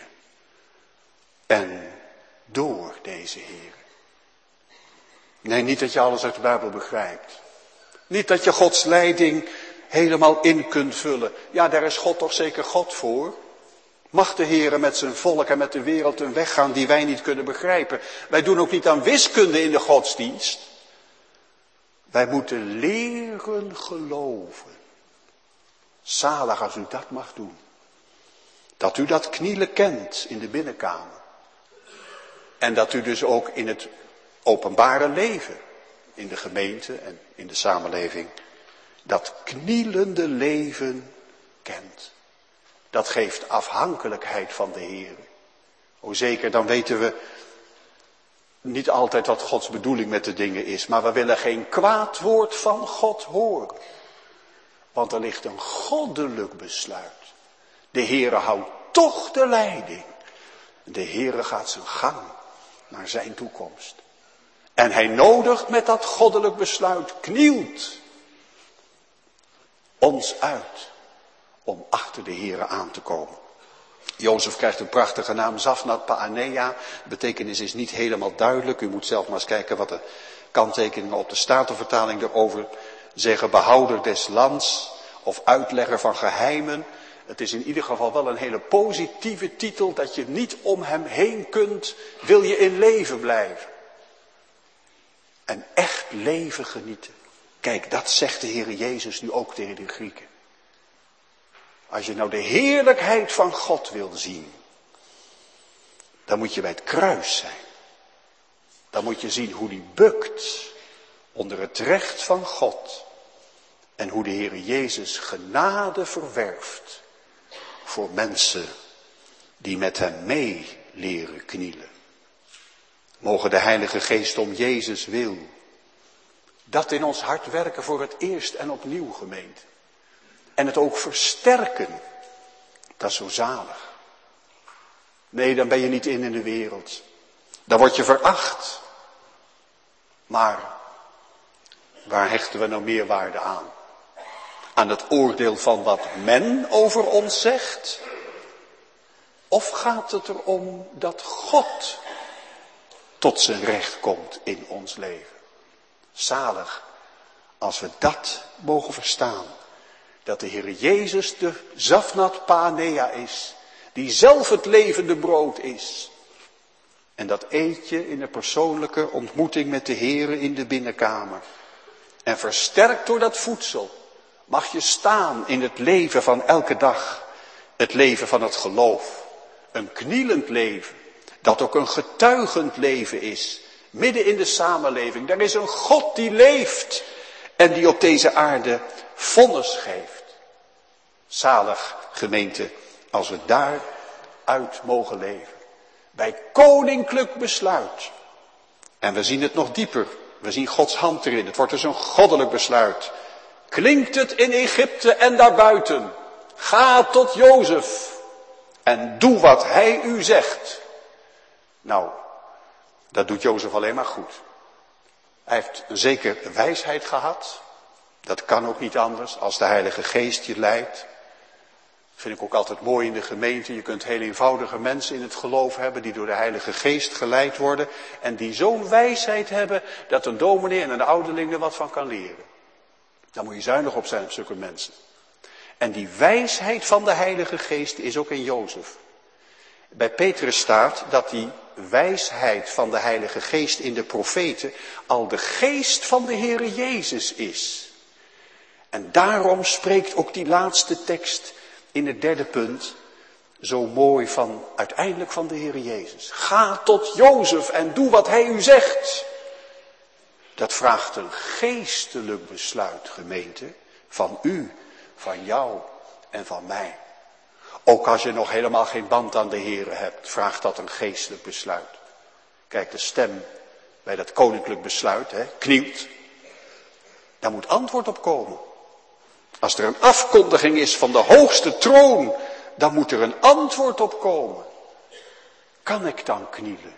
en door deze Heere. Nee, niet dat je alles uit de Bijbel begrijpt. Niet dat je Gods leiding helemaal in kunt vullen. Ja, daar is God toch zeker God voor. Mag de Heere met zijn volk en met de wereld een weg gaan die wij niet kunnen begrijpen. Wij doen ook niet aan wiskunde in de godsdienst. Wij moeten leren geloven. Zalig als u dat mag doen. Dat u dat knielen kent in de binnenkamer. En dat u dus ook in het openbare leven, in de gemeente en in de samenleving, dat knielende leven kent. Dat geeft afhankelijkheid van de Heer. O zeker, dan weten we niet altijd wat Gods bedoeling met de dingen is. Maar we willen geen kwaad woord van God horen. Want er ligt een goddelijk besluit. De Heere houdt toch de leiding. De Heere gaat zijn gang naar zijn toekomst. En hij nodigt met dat goddelijk besluit, knielt ons uit om achter de Heere aan te komen. Jozef krijgt een prachtige naam, Zafnat Paanea. De betekenis is niet helemaal duidelijk. U moet zelf maar eens kijken wat de kanttekeningen op de Statenvertaling erover zeggen. Behouder des lands of uitlegger van geheimen. Het is in ieder geval wel een hele positieve titel, dat je niet om hem heen kunt, wil je in leven blijven. En echt leven genieten. Kijk, dat zegt de Heer Jezus nu ook tegen de Grieken. Als je nou de heerlijkheid van God wil zien, dan moet je bij het kruis zijn. Dan moet je zien hoe die bukt onder het recht van God. En hoe de Heer Jezus genade verwerft voor mensen die met hem mee leren knielen. Mogen de Heilige Geest om Jezus wil dat in ons hart werken voor het eerst en opnieuw, gemeente. En het ook versterken. Dat is zo zalig. Nee, dan ben je niet in in de wereld. Dan word je veracht. Maar Waar hechten we nou meer waarde aan? Aan het oordeel van wat men over ons zegt? Of gaat het erom dat God tot zijn recht komt in ons leven? Zalig als we dat mogen verstaan. Dat de Heer Jezus de Zafnat Paanea is. Die zelf het levende brood is. En dat eet je in een persoonlijke ontmoeting met de Heer in de binnenkamer. En versterkt door dat voedsel mag je staan in het leven van elke dag. Het leven van het geloof. Een knielend leven. Dat ook een getuigend leven is. Midden in de samenleving. Er is een God die leeft. En die op deze aarde vonnis geeft. Zalig gemeente als we daaruit mogen leven. Bij koninklijk besluit. En we zien het nog dieper. We zien Gods hand erin. Het wordt dus een goddelijk besluit. Klinkt het in Egypte en daarbuiten. Ga tot Jozef. En doe wat hij u zegt. Nou, dat doet Jozef alleen maar goed. Hij heeft een zekere wijsheid gehad. Dat kan ook niet anders als de Heilige Geest je leidt. Dat vind ik ook altijd mooi in de gemeente. Je kunt heel eenvoudige mensen in het geloof hebben die door de Heilige Geest geleid worden. En die zo'n wijsheid hebben dat een dominee en een ouderling er wat van kan leren. Daar moet je zuinig op zijn op zulke mensen. En die wijsheid van de Heilige Geest is ook in Jozef. Bij Petrus staat dat die wijsheid van de Heilige Geest in de profeten al de geest van de Heere Jezus is. En daarom spreekt ook die laatste tekst in het derde punt zo mooi van uiteindelijk van de Heere Jezus. Ga tot Jozef en doe wat hij u zegt. Dat vraagt een geestelijk besluit, gemeente, van u, van jou en van mij. Ook als je nog helemaal geen band aan de Heere hebt, vraagt dat een geestelijk besluit. Kijk, de stem bij dat koninklijk besluit, hè, knielt. Daar moet antwoord op komen. Als er een afkondiging is van de hoogste troon, dan moet er een antwoord op komen. Kan ik dan knielen?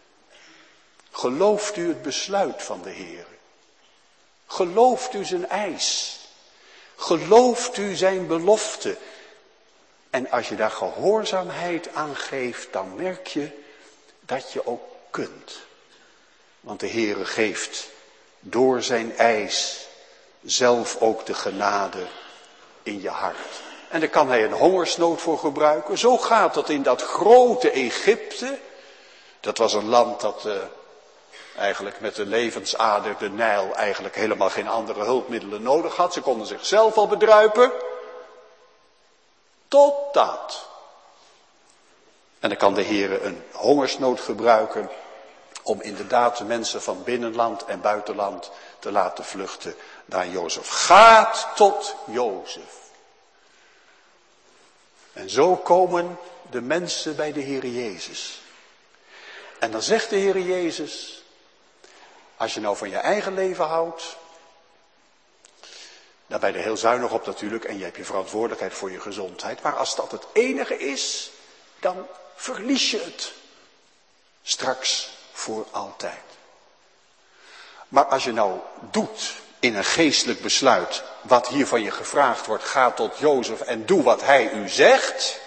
Gelooft u het besluit van de Heer? Gelooft u zijn eis? Gelooft u zijn belofte? En als je daar gehoorzaamheid aan geeft, dan merk je dat je ook kunt. Want de Heere geeft door zijn eis zelf ook de genade in je hart. En daar kan hij een hongersnood voor gebruiken. Zo gaat dat in dat grote Egypte. Dat was een land dat uh, eigenlijk met de levensader, de Nijl, eigenlijk helemaal geen andere hulpmiddelen nodig had. Ze konden zichzelf al bedruipen. Totdat. En dan kan de Heere een hongersnood gebruiken om inderdaad de mensen van binnenland en buitenland te laten vluchten naar Jozef. Gaat tot Jozef. En zo komen de mensen bij de Heere Jezus. En dan zegt de Heere Jezus, als je nou van je eigen leven houdt, dan ben je er heel zuinig op natuurlijk en je hebt je verantwoordelijkheid voor je gezondheid. Maar als dat het enige is, dan verlies je het straks voor altijd. Maar als je nou doet in een geestelijk besluit wat hier van je gevraagd wordt, ga tot Jozef en doe wat hij u zegt,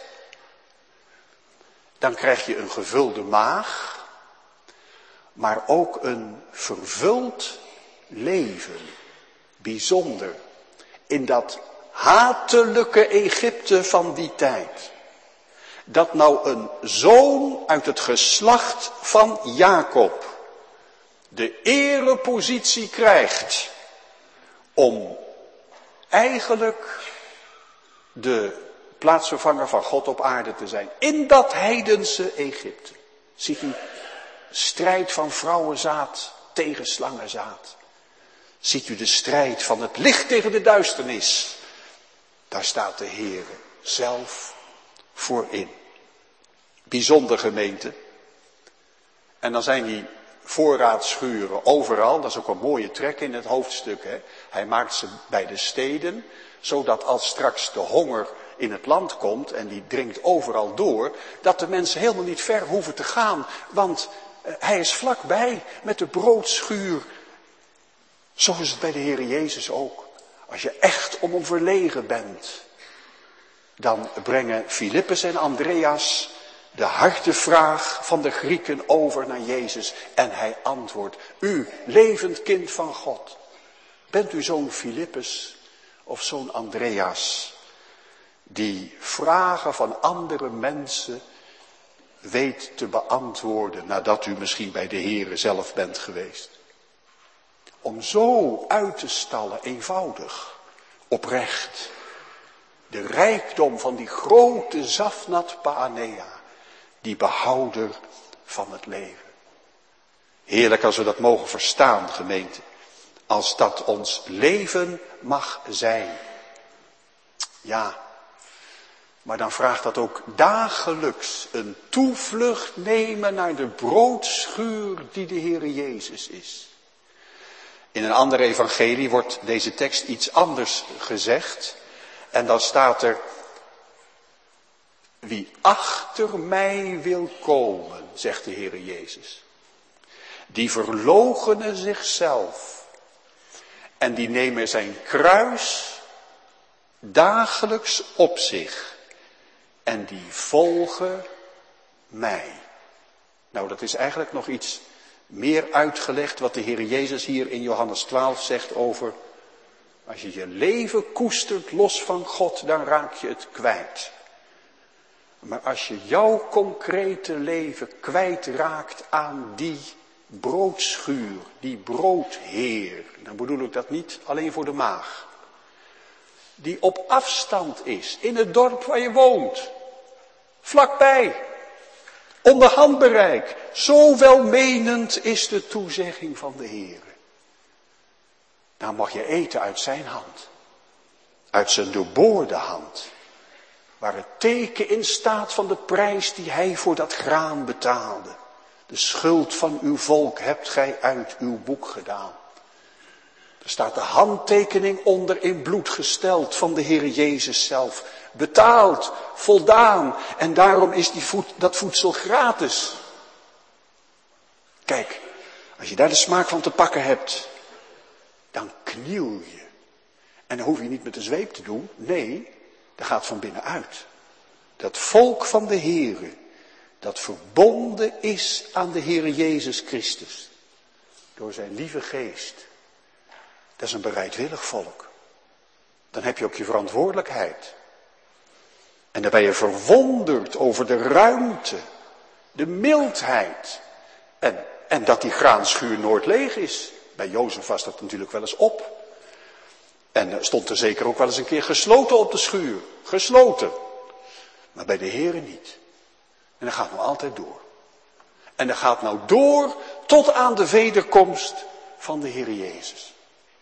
dan krijg je een gevulde maag, maar ook een vervuld leven. Bijzonder. In dat hatelijke Egypte van die tijd. Dat nou een zoon uit het geslacht van Jacob de erepositie krijgt om eigenlijk de plaatsvervanger van God op aarde te zijn. In dat heidense Egypte. Ziet u, strijd van vrouwenzaad tegen slangenzaad. Ziet u de strijd van het licht tegen de duisternis. Daar staat de Heer zelf voor in. Bijzonder gemeente. En dan zijn die voorraadschuren overal. Dat is ook een mooie trek in het hoofdstuk. Hè? Hij maakt ze bij de steden. Zodat als straks de honger in het land komt. En die dringt overal door. Dat de mensen helemaal niet ver hoeven te gaan. Want uh, hij is vlakbij met de broodschuur. Zo is het bij de Heer Jezus ook. Als je echt om hem verlegen bent, dan brengen Filippus en Andreas de hartevraag van de Grieken over naar Jezus. En hij antwoordt, u levend kind van God. Bent u zo'n Filippus of zo'n Andreas die vragen van andere mensen weet te beantwoorden nadat u misschien bij de Heere zelf bent geweest? Om zo uit te stallen, eenvoudig, oprecht, de rijkdom van die grote Zafnat Paanea, die behouder van het leven. Heerlijk als we dat mogen verstaan, gemeente, als dat ons leven mag zijn. Ja, maar dan vraagt dat ook dagelijks een toevlucht nemen naar de broodschuur die de Heere Jezus is. In een andere evangelie wordt deze tekst iets anders gezegd. En dan staat er, wie achter mij wil komen, zegt de Heere Jezus, die verloochenen zichzelf en die nemen zijn kruis dagelijks op zich en die volgen mij. Nou, dat is eigenlijk nog iets meer uitgelegd wat de Heer Jezus hier in Johannes twaalf zegt over, als je je leven koestert los van God, dan raak je het kwijt. Maar als je jouw concrete leven kwijtraakt aan die broodschuur, die broodheer, dan bedoel ik dat niet alleen voor de maag, die op afstand is, in het dorp waar je woont, vlakbij, onder handbereik, zo welmenend is de toezegging van de Heer. Dan mag je eten uit zijn hand, uit zijn doorboorde hand, waar het teken in staat van de prijs die hij voor dat graan betaalde. De schuld van uw volk hebt gij uit uw boek gedaan. Er staat de handtekening onder in bloed gesteld van de Heer Jezus zelf. Betaald, voldaan en daarom is die voed, dat voedsel gratis. Kijk, als je daar de smaak van te pakken hebt, dan kniel je. En dan hoef je niet met de zweep te doen, nee, dat gaat van binnenuit. Dat volk van de Heere, dat verbonden is aan de Heere Jezus Christus, door zijn lieve geest, dat is een bereidwillig volk. Dan heb je ook je verantwoordelijkheid. En dan ben je verwonderd over de ruimte, de mildheid. En, en dat die graanschuur nooit leeg is. Bij Jozef was dat natuurlijk wel eens op. En stond er zeker ook wel eens een keer gesloten op de schuur. Gesloten. Maar bij de Heere niet. En dat gaat nou altijd door. En dat gaat nou door tot aan de wederkomst van de Heere Jezus.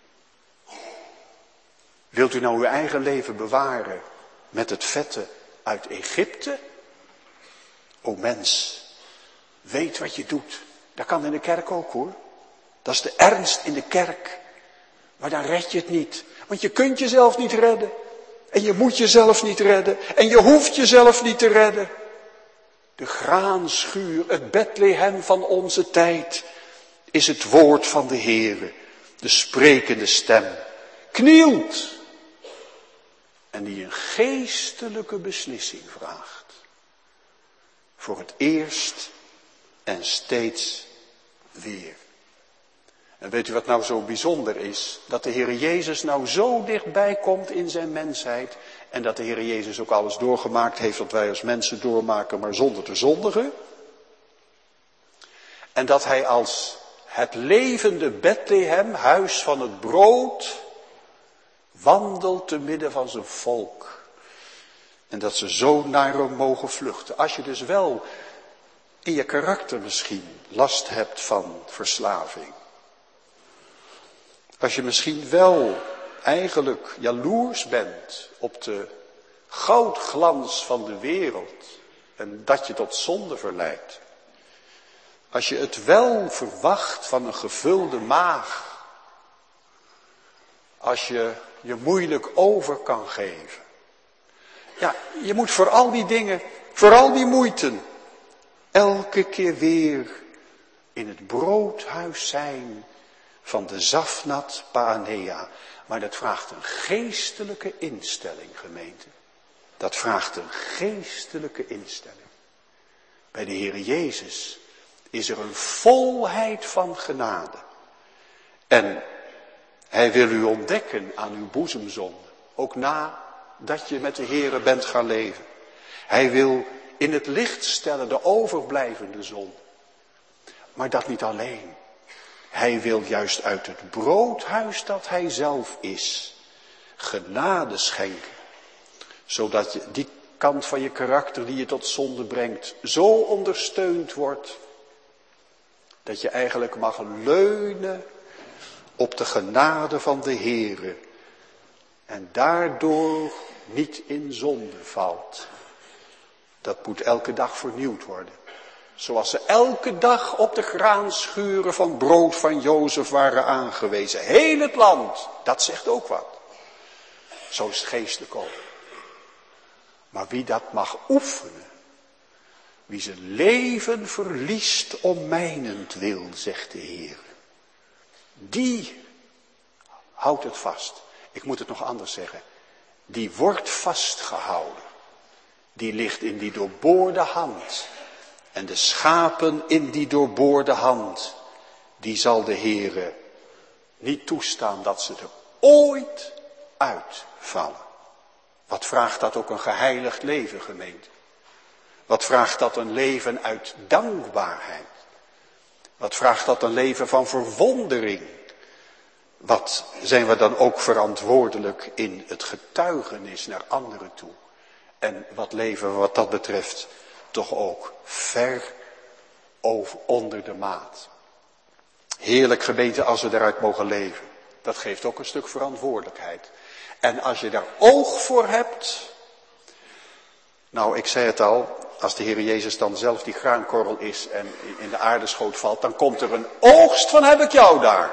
Wilt u nou uw eigen leven bewaren met het vette uit Egypte? O mens, weet wat je doet. Dat kan in de kerk ook hoor. Dat is de ernst in de kerk. Maar dan red je het niet. Want je kunt jezelf niet redden. En je moet jezelf niet redden. En je hoeft jezelf niet te redden. De graanschuur, het Bethlehem van onze tijd, is het woord van de Heere. De sprekende stem. Knielt. En die een geestelijke beslissing vraagt. Voor het eerst en steeds weer. En weet u wat nou zo bijzonder is? Dat de Heere Jezus nou zo dichtbij komt in zijn mensheid. En dat de Heere Jezus ook alles doorgemaakt heeft wat wij als mensen doormaken, maar zonder te zondigen. En dat hij als het levende Bethlehem, huis van het brood, wandelt te midden van zijn volk. En dat ze zo naar hem mogen vluchten. Als je dus wel in je karakter misschien last hebt van verslaving. Als je misschien wel eigenlijk jaloers bent op de goudglans van de wereld. En dat je tot zonde verleidt. Als je het wel verwacht van een gevulde maag. Als je je moeilijk over kan geven. Ja, je moet voor al die dingen, voor al die moeiten, elke keer weer in het broodhuis zijn van de Zafnat Paanea. Maar dat vraagt een geestelijke instelling, gemeente. Dat vraagt een geestelijke instelling. Bij de Heere Jezus is er een volheid van genade. En hij wil u ontdekken aan uw boezemzonde. Ook nadat je met de Heere bent gaan leven. Hij wil in het licht stellen de overblijvende zonde. Maar dat niet alleen. Hij wil juist uit het broodhuis dat hij zelf is, genade schenken. Zodat je die kant van je karakter die je tot zonde brengt, zo ondersteund wordt, dat je eigenlijk mag leunen op de genade van de Heere. En daardoor niet in zonde valt. Dat moet elke dag vernieuwd worden. Zoals ze elke dag op de graanschuren van brood van Jozef waren aangewezen. Heel het land, dat zegt ook wat. Zo is het geestelijk ook. Maar wie dat mag oefenen, wie zijn leven verliest om mijnentwil, zegt de Heer, die houdt het vast. Ik moet het nog anders zeggen. Die wordt vastgehouden. Die ligt in die doorboorde hand. En de schapen in die doorboorde hand, die zal de Heere niet toestaan dat ze er ooit uitvallen. Wat vraagt dat ook een geheiligd leven, gemeente? Wat vraagt dat een leven uit dankbaarheid? Wat vraagt dat een leven van verwondering? Wat zijn we dan ook verantwoordelijk in het getuigenis naar anderen toe? En wat leven we wat dat betreft toch ook ver over, onder de maat. Heerlijk, gemeente, als we daaruit mogen leven. Dat geeft ook een stuk verantwoordelijkheid. En als je daar oog voor hebt. Nou, ik zei het al. Als de Heer Jezus dan zelf die graankorrel is en in de aardeschoot valt. Dan komt er een oogst van heb ik jou daar.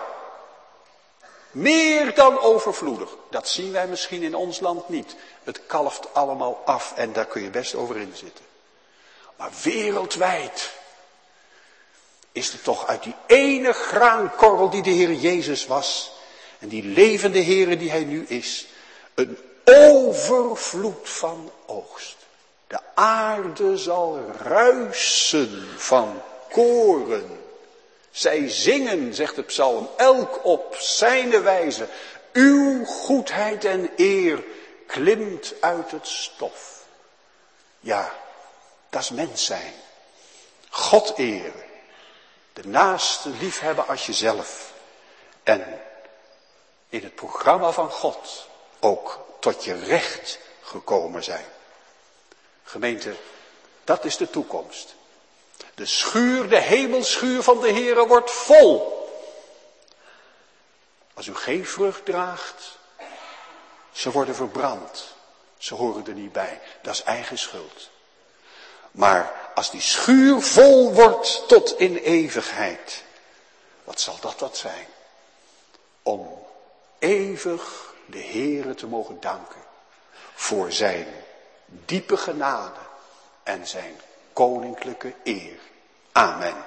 Meer dan overvloedig. Dat zien wij misschien in ons land niet. Het kalft allemaal af en daar kun je best over inzitten. Maar wereldwijd is er toch uit die ene graankorrel die de Heer Jezus was. En die levende Heer die hij nu is. Een overvloed van oogst. De aarde zal ruisen van koren. Zij zingen, zegt de psalm, elk op zijne wijze. Uw goedheid en eer klimt uit het stof. Ja, dat is mens zijn. God eren. De naaste liefhebben als jezelf. En in het programma van God ook tot je recht gekomen zijn. Gemeente, dat is de toekomst. De schuur, de hemelschuur van de Heere wordt vol. Als u geen vrucht draagt, ze worden verbrand. Ze horen er niet bij. Dat is eigen schuld. Maar als die schuur vol wordt tot in eeuwigheid, wat zal dat dat zijn? Om eeuwig de Heere te mogen danken voor zijn diepe genade en zijn koninklijke eer. Amen.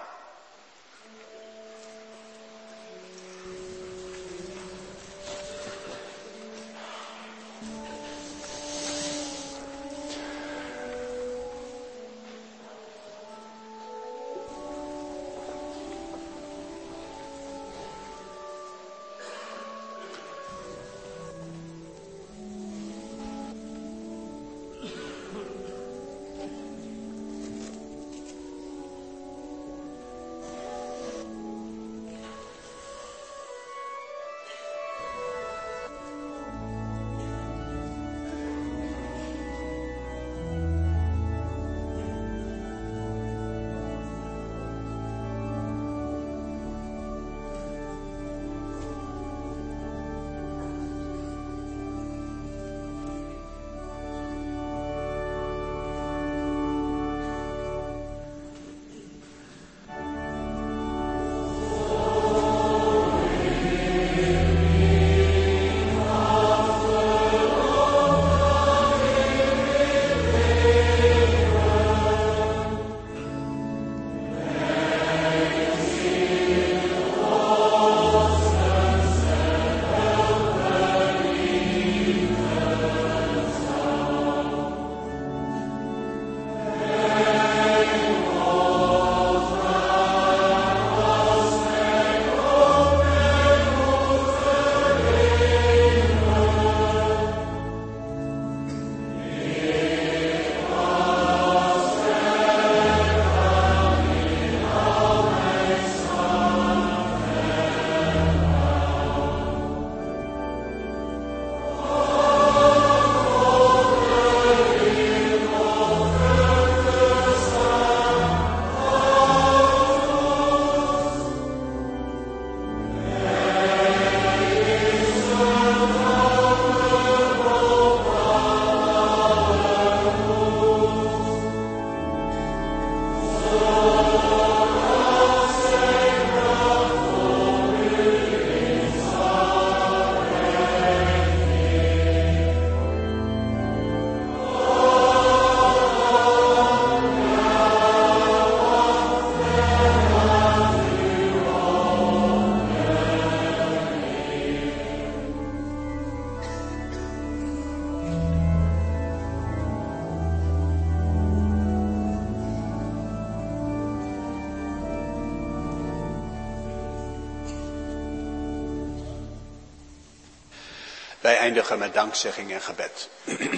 Wij eindigen met dankzegging en gebed.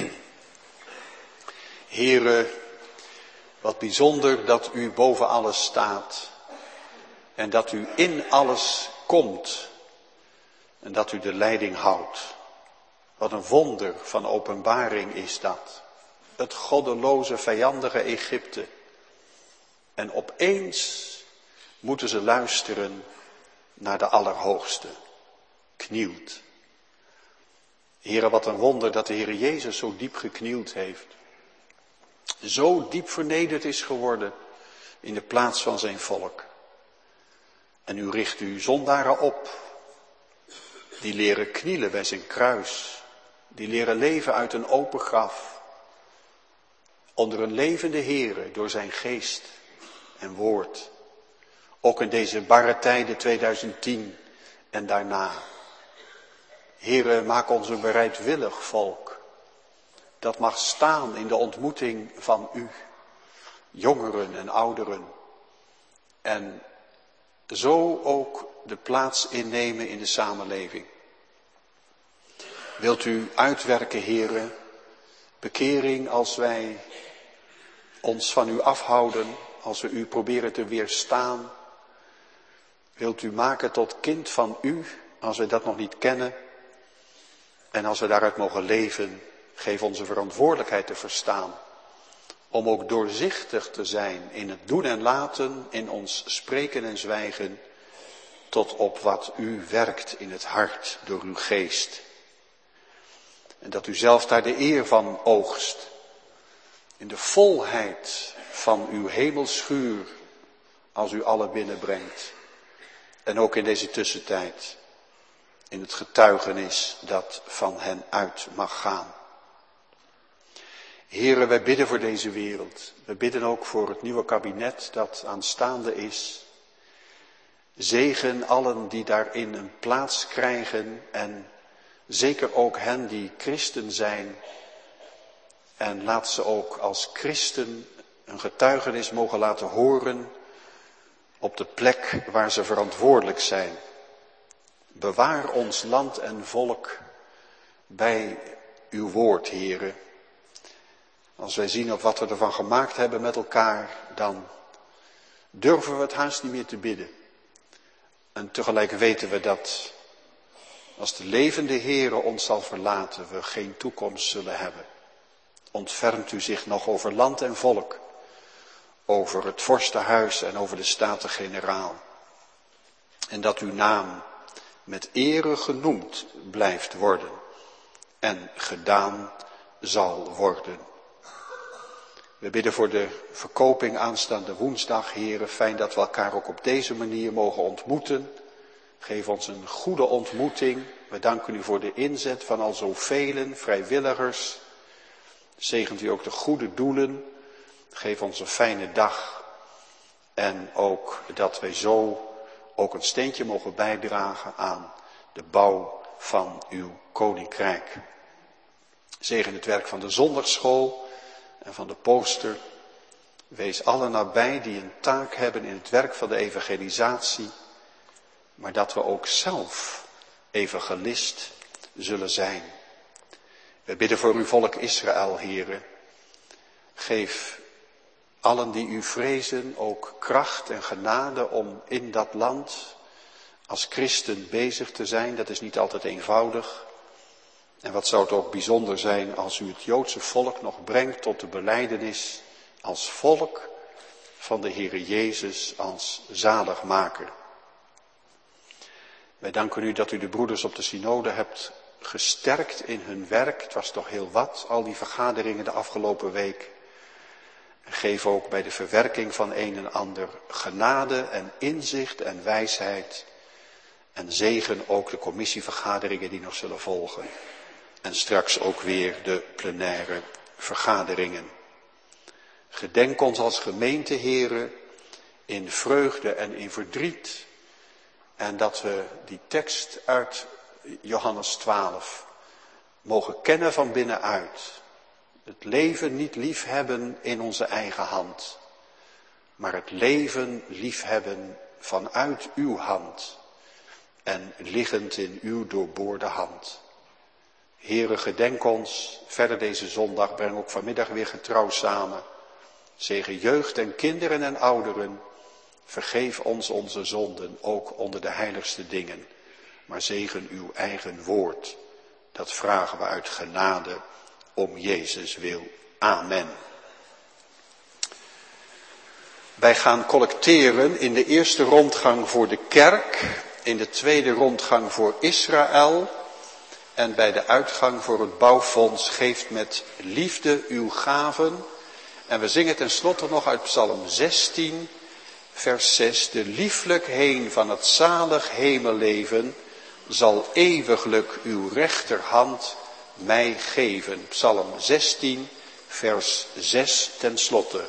Heere, wat bijzonder dat u boven alles staat en dat u in alles komt en dat u de leiding houdt. Wat een wonder van openbaring is dat. Het goddeloze, vijandige Egypte. En opeens moeten ze luisteren naar de Allerhoogste. Knielt. Heere, wat een wonder dat de Heer Jezus zo diep geknield heeft. Zo diep vernederd is geworden in de plaats van zijn volk. En u richt uw zondaren op. Die leren knielen bij zijn kruis. Die leren leven uit een open graf. Onder een levende Heere door zijn geest en woord. Ook in deze barre tijden tweeduizend tien en daarna. Heere, maak ons een bereidwillig volk. Dat mag staan in de ontmoeting van u. Jongeren en ouderen. En zo ook de plaats innemen in de samenleving. Wilt u uitwerken, Heere, bekering als wij ons van u afhouden, als we u proberen te weerstaan. Wilt u maken tot kind van u, als wij dat nog niet kennen. En als we daaruit mogen leven, geef onze verantwoordelijkheid te verstaan. Om ook doorzichtig te zijn in het doen en laten, in ons spreken en zwijgen. Tot op wat u werkt in het hart door uw geest. En dat u zelf daar de eer van oogst. In de volheid van uw hemelschuur, als u alle binnenbrengt. En ook in deze tussentijd, in het getuigenis dat van hen uit mag gaan. Heren, wij bidden voor deze wereld. We bidden ook voor het nieuwe kabinet dat aanstaande is. Zegen allen die daarin een plaats krijgen en zeker ook hen die christen zijn. En laat ze ook als christen een getuigenis mogen laten horen op de plek waar ze verantwoordelijk zijn. Bewaar ons land en volk bij uw woord, Heere. Als wij zien op wat we ervan gemaakt hebben met elkaar, dan durven we het haast niet meer te bidden. En tegelijk weten we dat als de levende Heere ons zal verlaten, we geen toekomst zullen hebben. Ontfermt u zich nog over land en volk, over het vorstenhuis en over de Staten-Generaal. En dat uw naam met ere genoemd blijft worden en gedaan zal worden. We bidden voor de verkoping aanstaande woensdag, Heere. Fijn dat we elkaar ook op deze manier mogen ontmoeten. Geef ons een goede ontmoeting. We danken u voor de inzet van al zoveel vrijwilligers. Zegent u ook de goede doelen. Geef ons een fijne dag. En ook dat wij zo ook een steentje mogen bijdragen aan de bouw van uw koninkrijk. Zegen het werk van de zondagsschool en van de poster. Wees allen nabij die een taak hebben in het werk van de evangelisatie. Maar dat we ook zelf evangelist zullen zijn. We bidden voor uw volk Israël, Heere. Geef allen die u vrezen ook kracht en genade om in dat land als christen bezig te zijn. Dat is niet altijd eenvoudig. En wat zou het ook bijzonder zijn als u het Joodse volk nog brengt tot de belijdenis als volk van de Heere Jezus als zaligmaker. Wij danken u dat u de broeders op de synode hebt gesterkt in hun werk. Het was toch heel wat, al die vergaderingen de afgelopen week. En geef ook bij de verwerking van een en ander genade en inzicht en wijsheid. En zegen ook de commissievergaderingen die nog zullen volgen. En straks ook weer de plenaire vergaderingen. Gedenk ons als gemeente, Heere, in vreugde en in verdriet. En dat we die tekst uit Johannes twaalf mogen kennen van binnenuit. Het leven niet liefhebben in onze eigen hand, maar het leven liefhebben vanuit uw hand en liggend in uw doorboorde hand. Heere, gedenk ons verder deze zondag, breng ook vanmiddag weer getrouw samen. Zegen jeugd en kinderen en ouderen. Vergeef ons onze zonden, ook onder de heiligste dingen. Maar zegen uw eigen woord. Dat vragen we uit genade om Jezus wil. Amen. Wij gaan collecteren in de eerste rondgang voor de kerk, in de tweede rondgang voor Israël en bij de uitgang voor het bouwfonds geeft met liefde uw gaven. En we zingen tenslotte nog uit Psalm zestien, vers zes. De lieflijk heen van het zalig hemelleven zal eeuwiglijk uw rechterhand mij geven. Psalm zestien, vers zes tenslotte.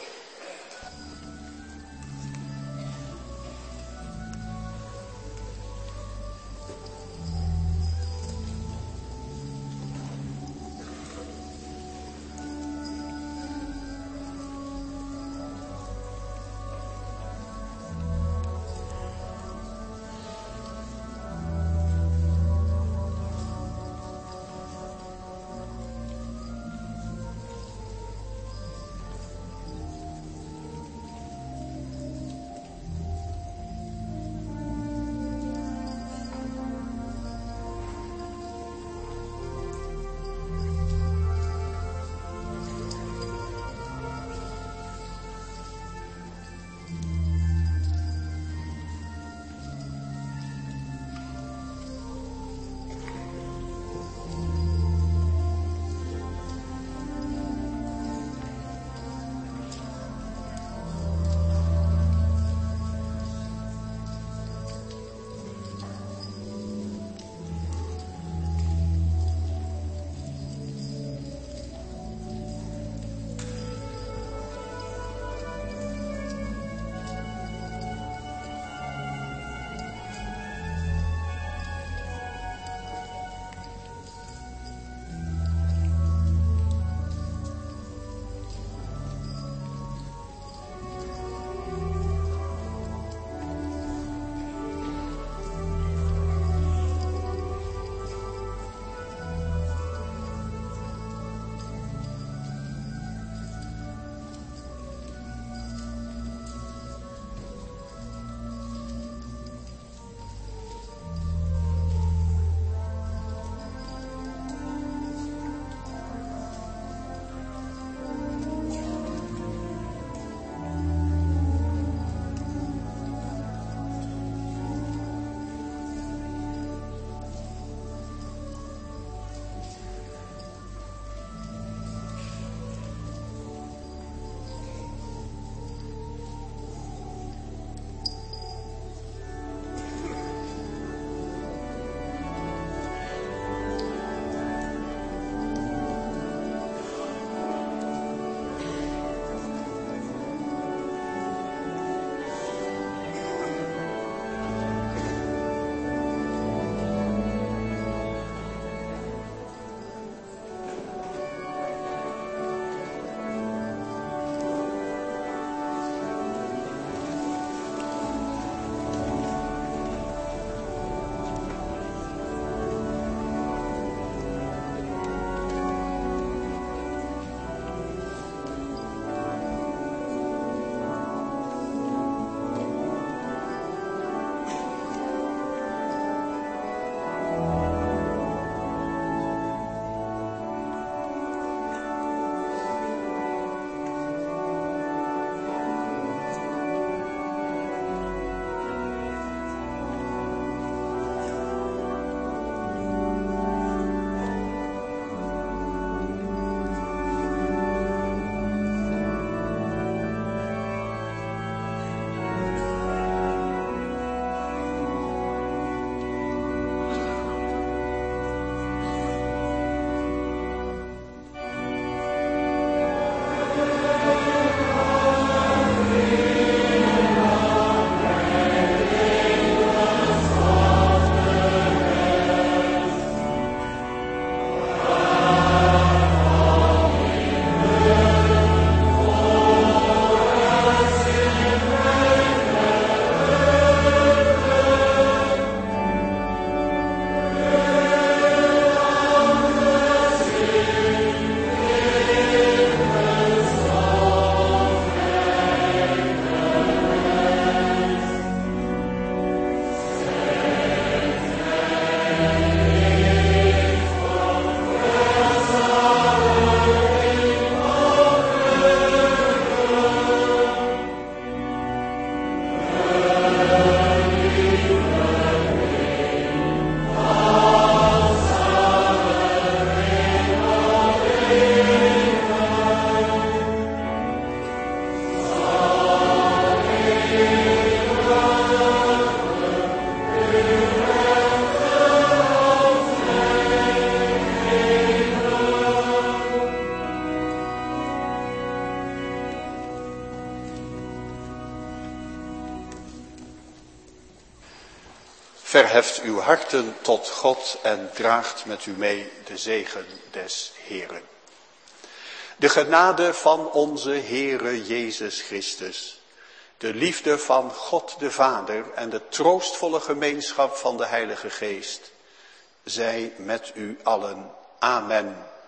Verheft uw harten tot God en draagt met u mee de zegen des Heeren. De genade van onze Heere Jezus Christus, de liefde van God de Vader en de troostvolle gemeenschap van de Heilige Geest, zij met u allen. Amen.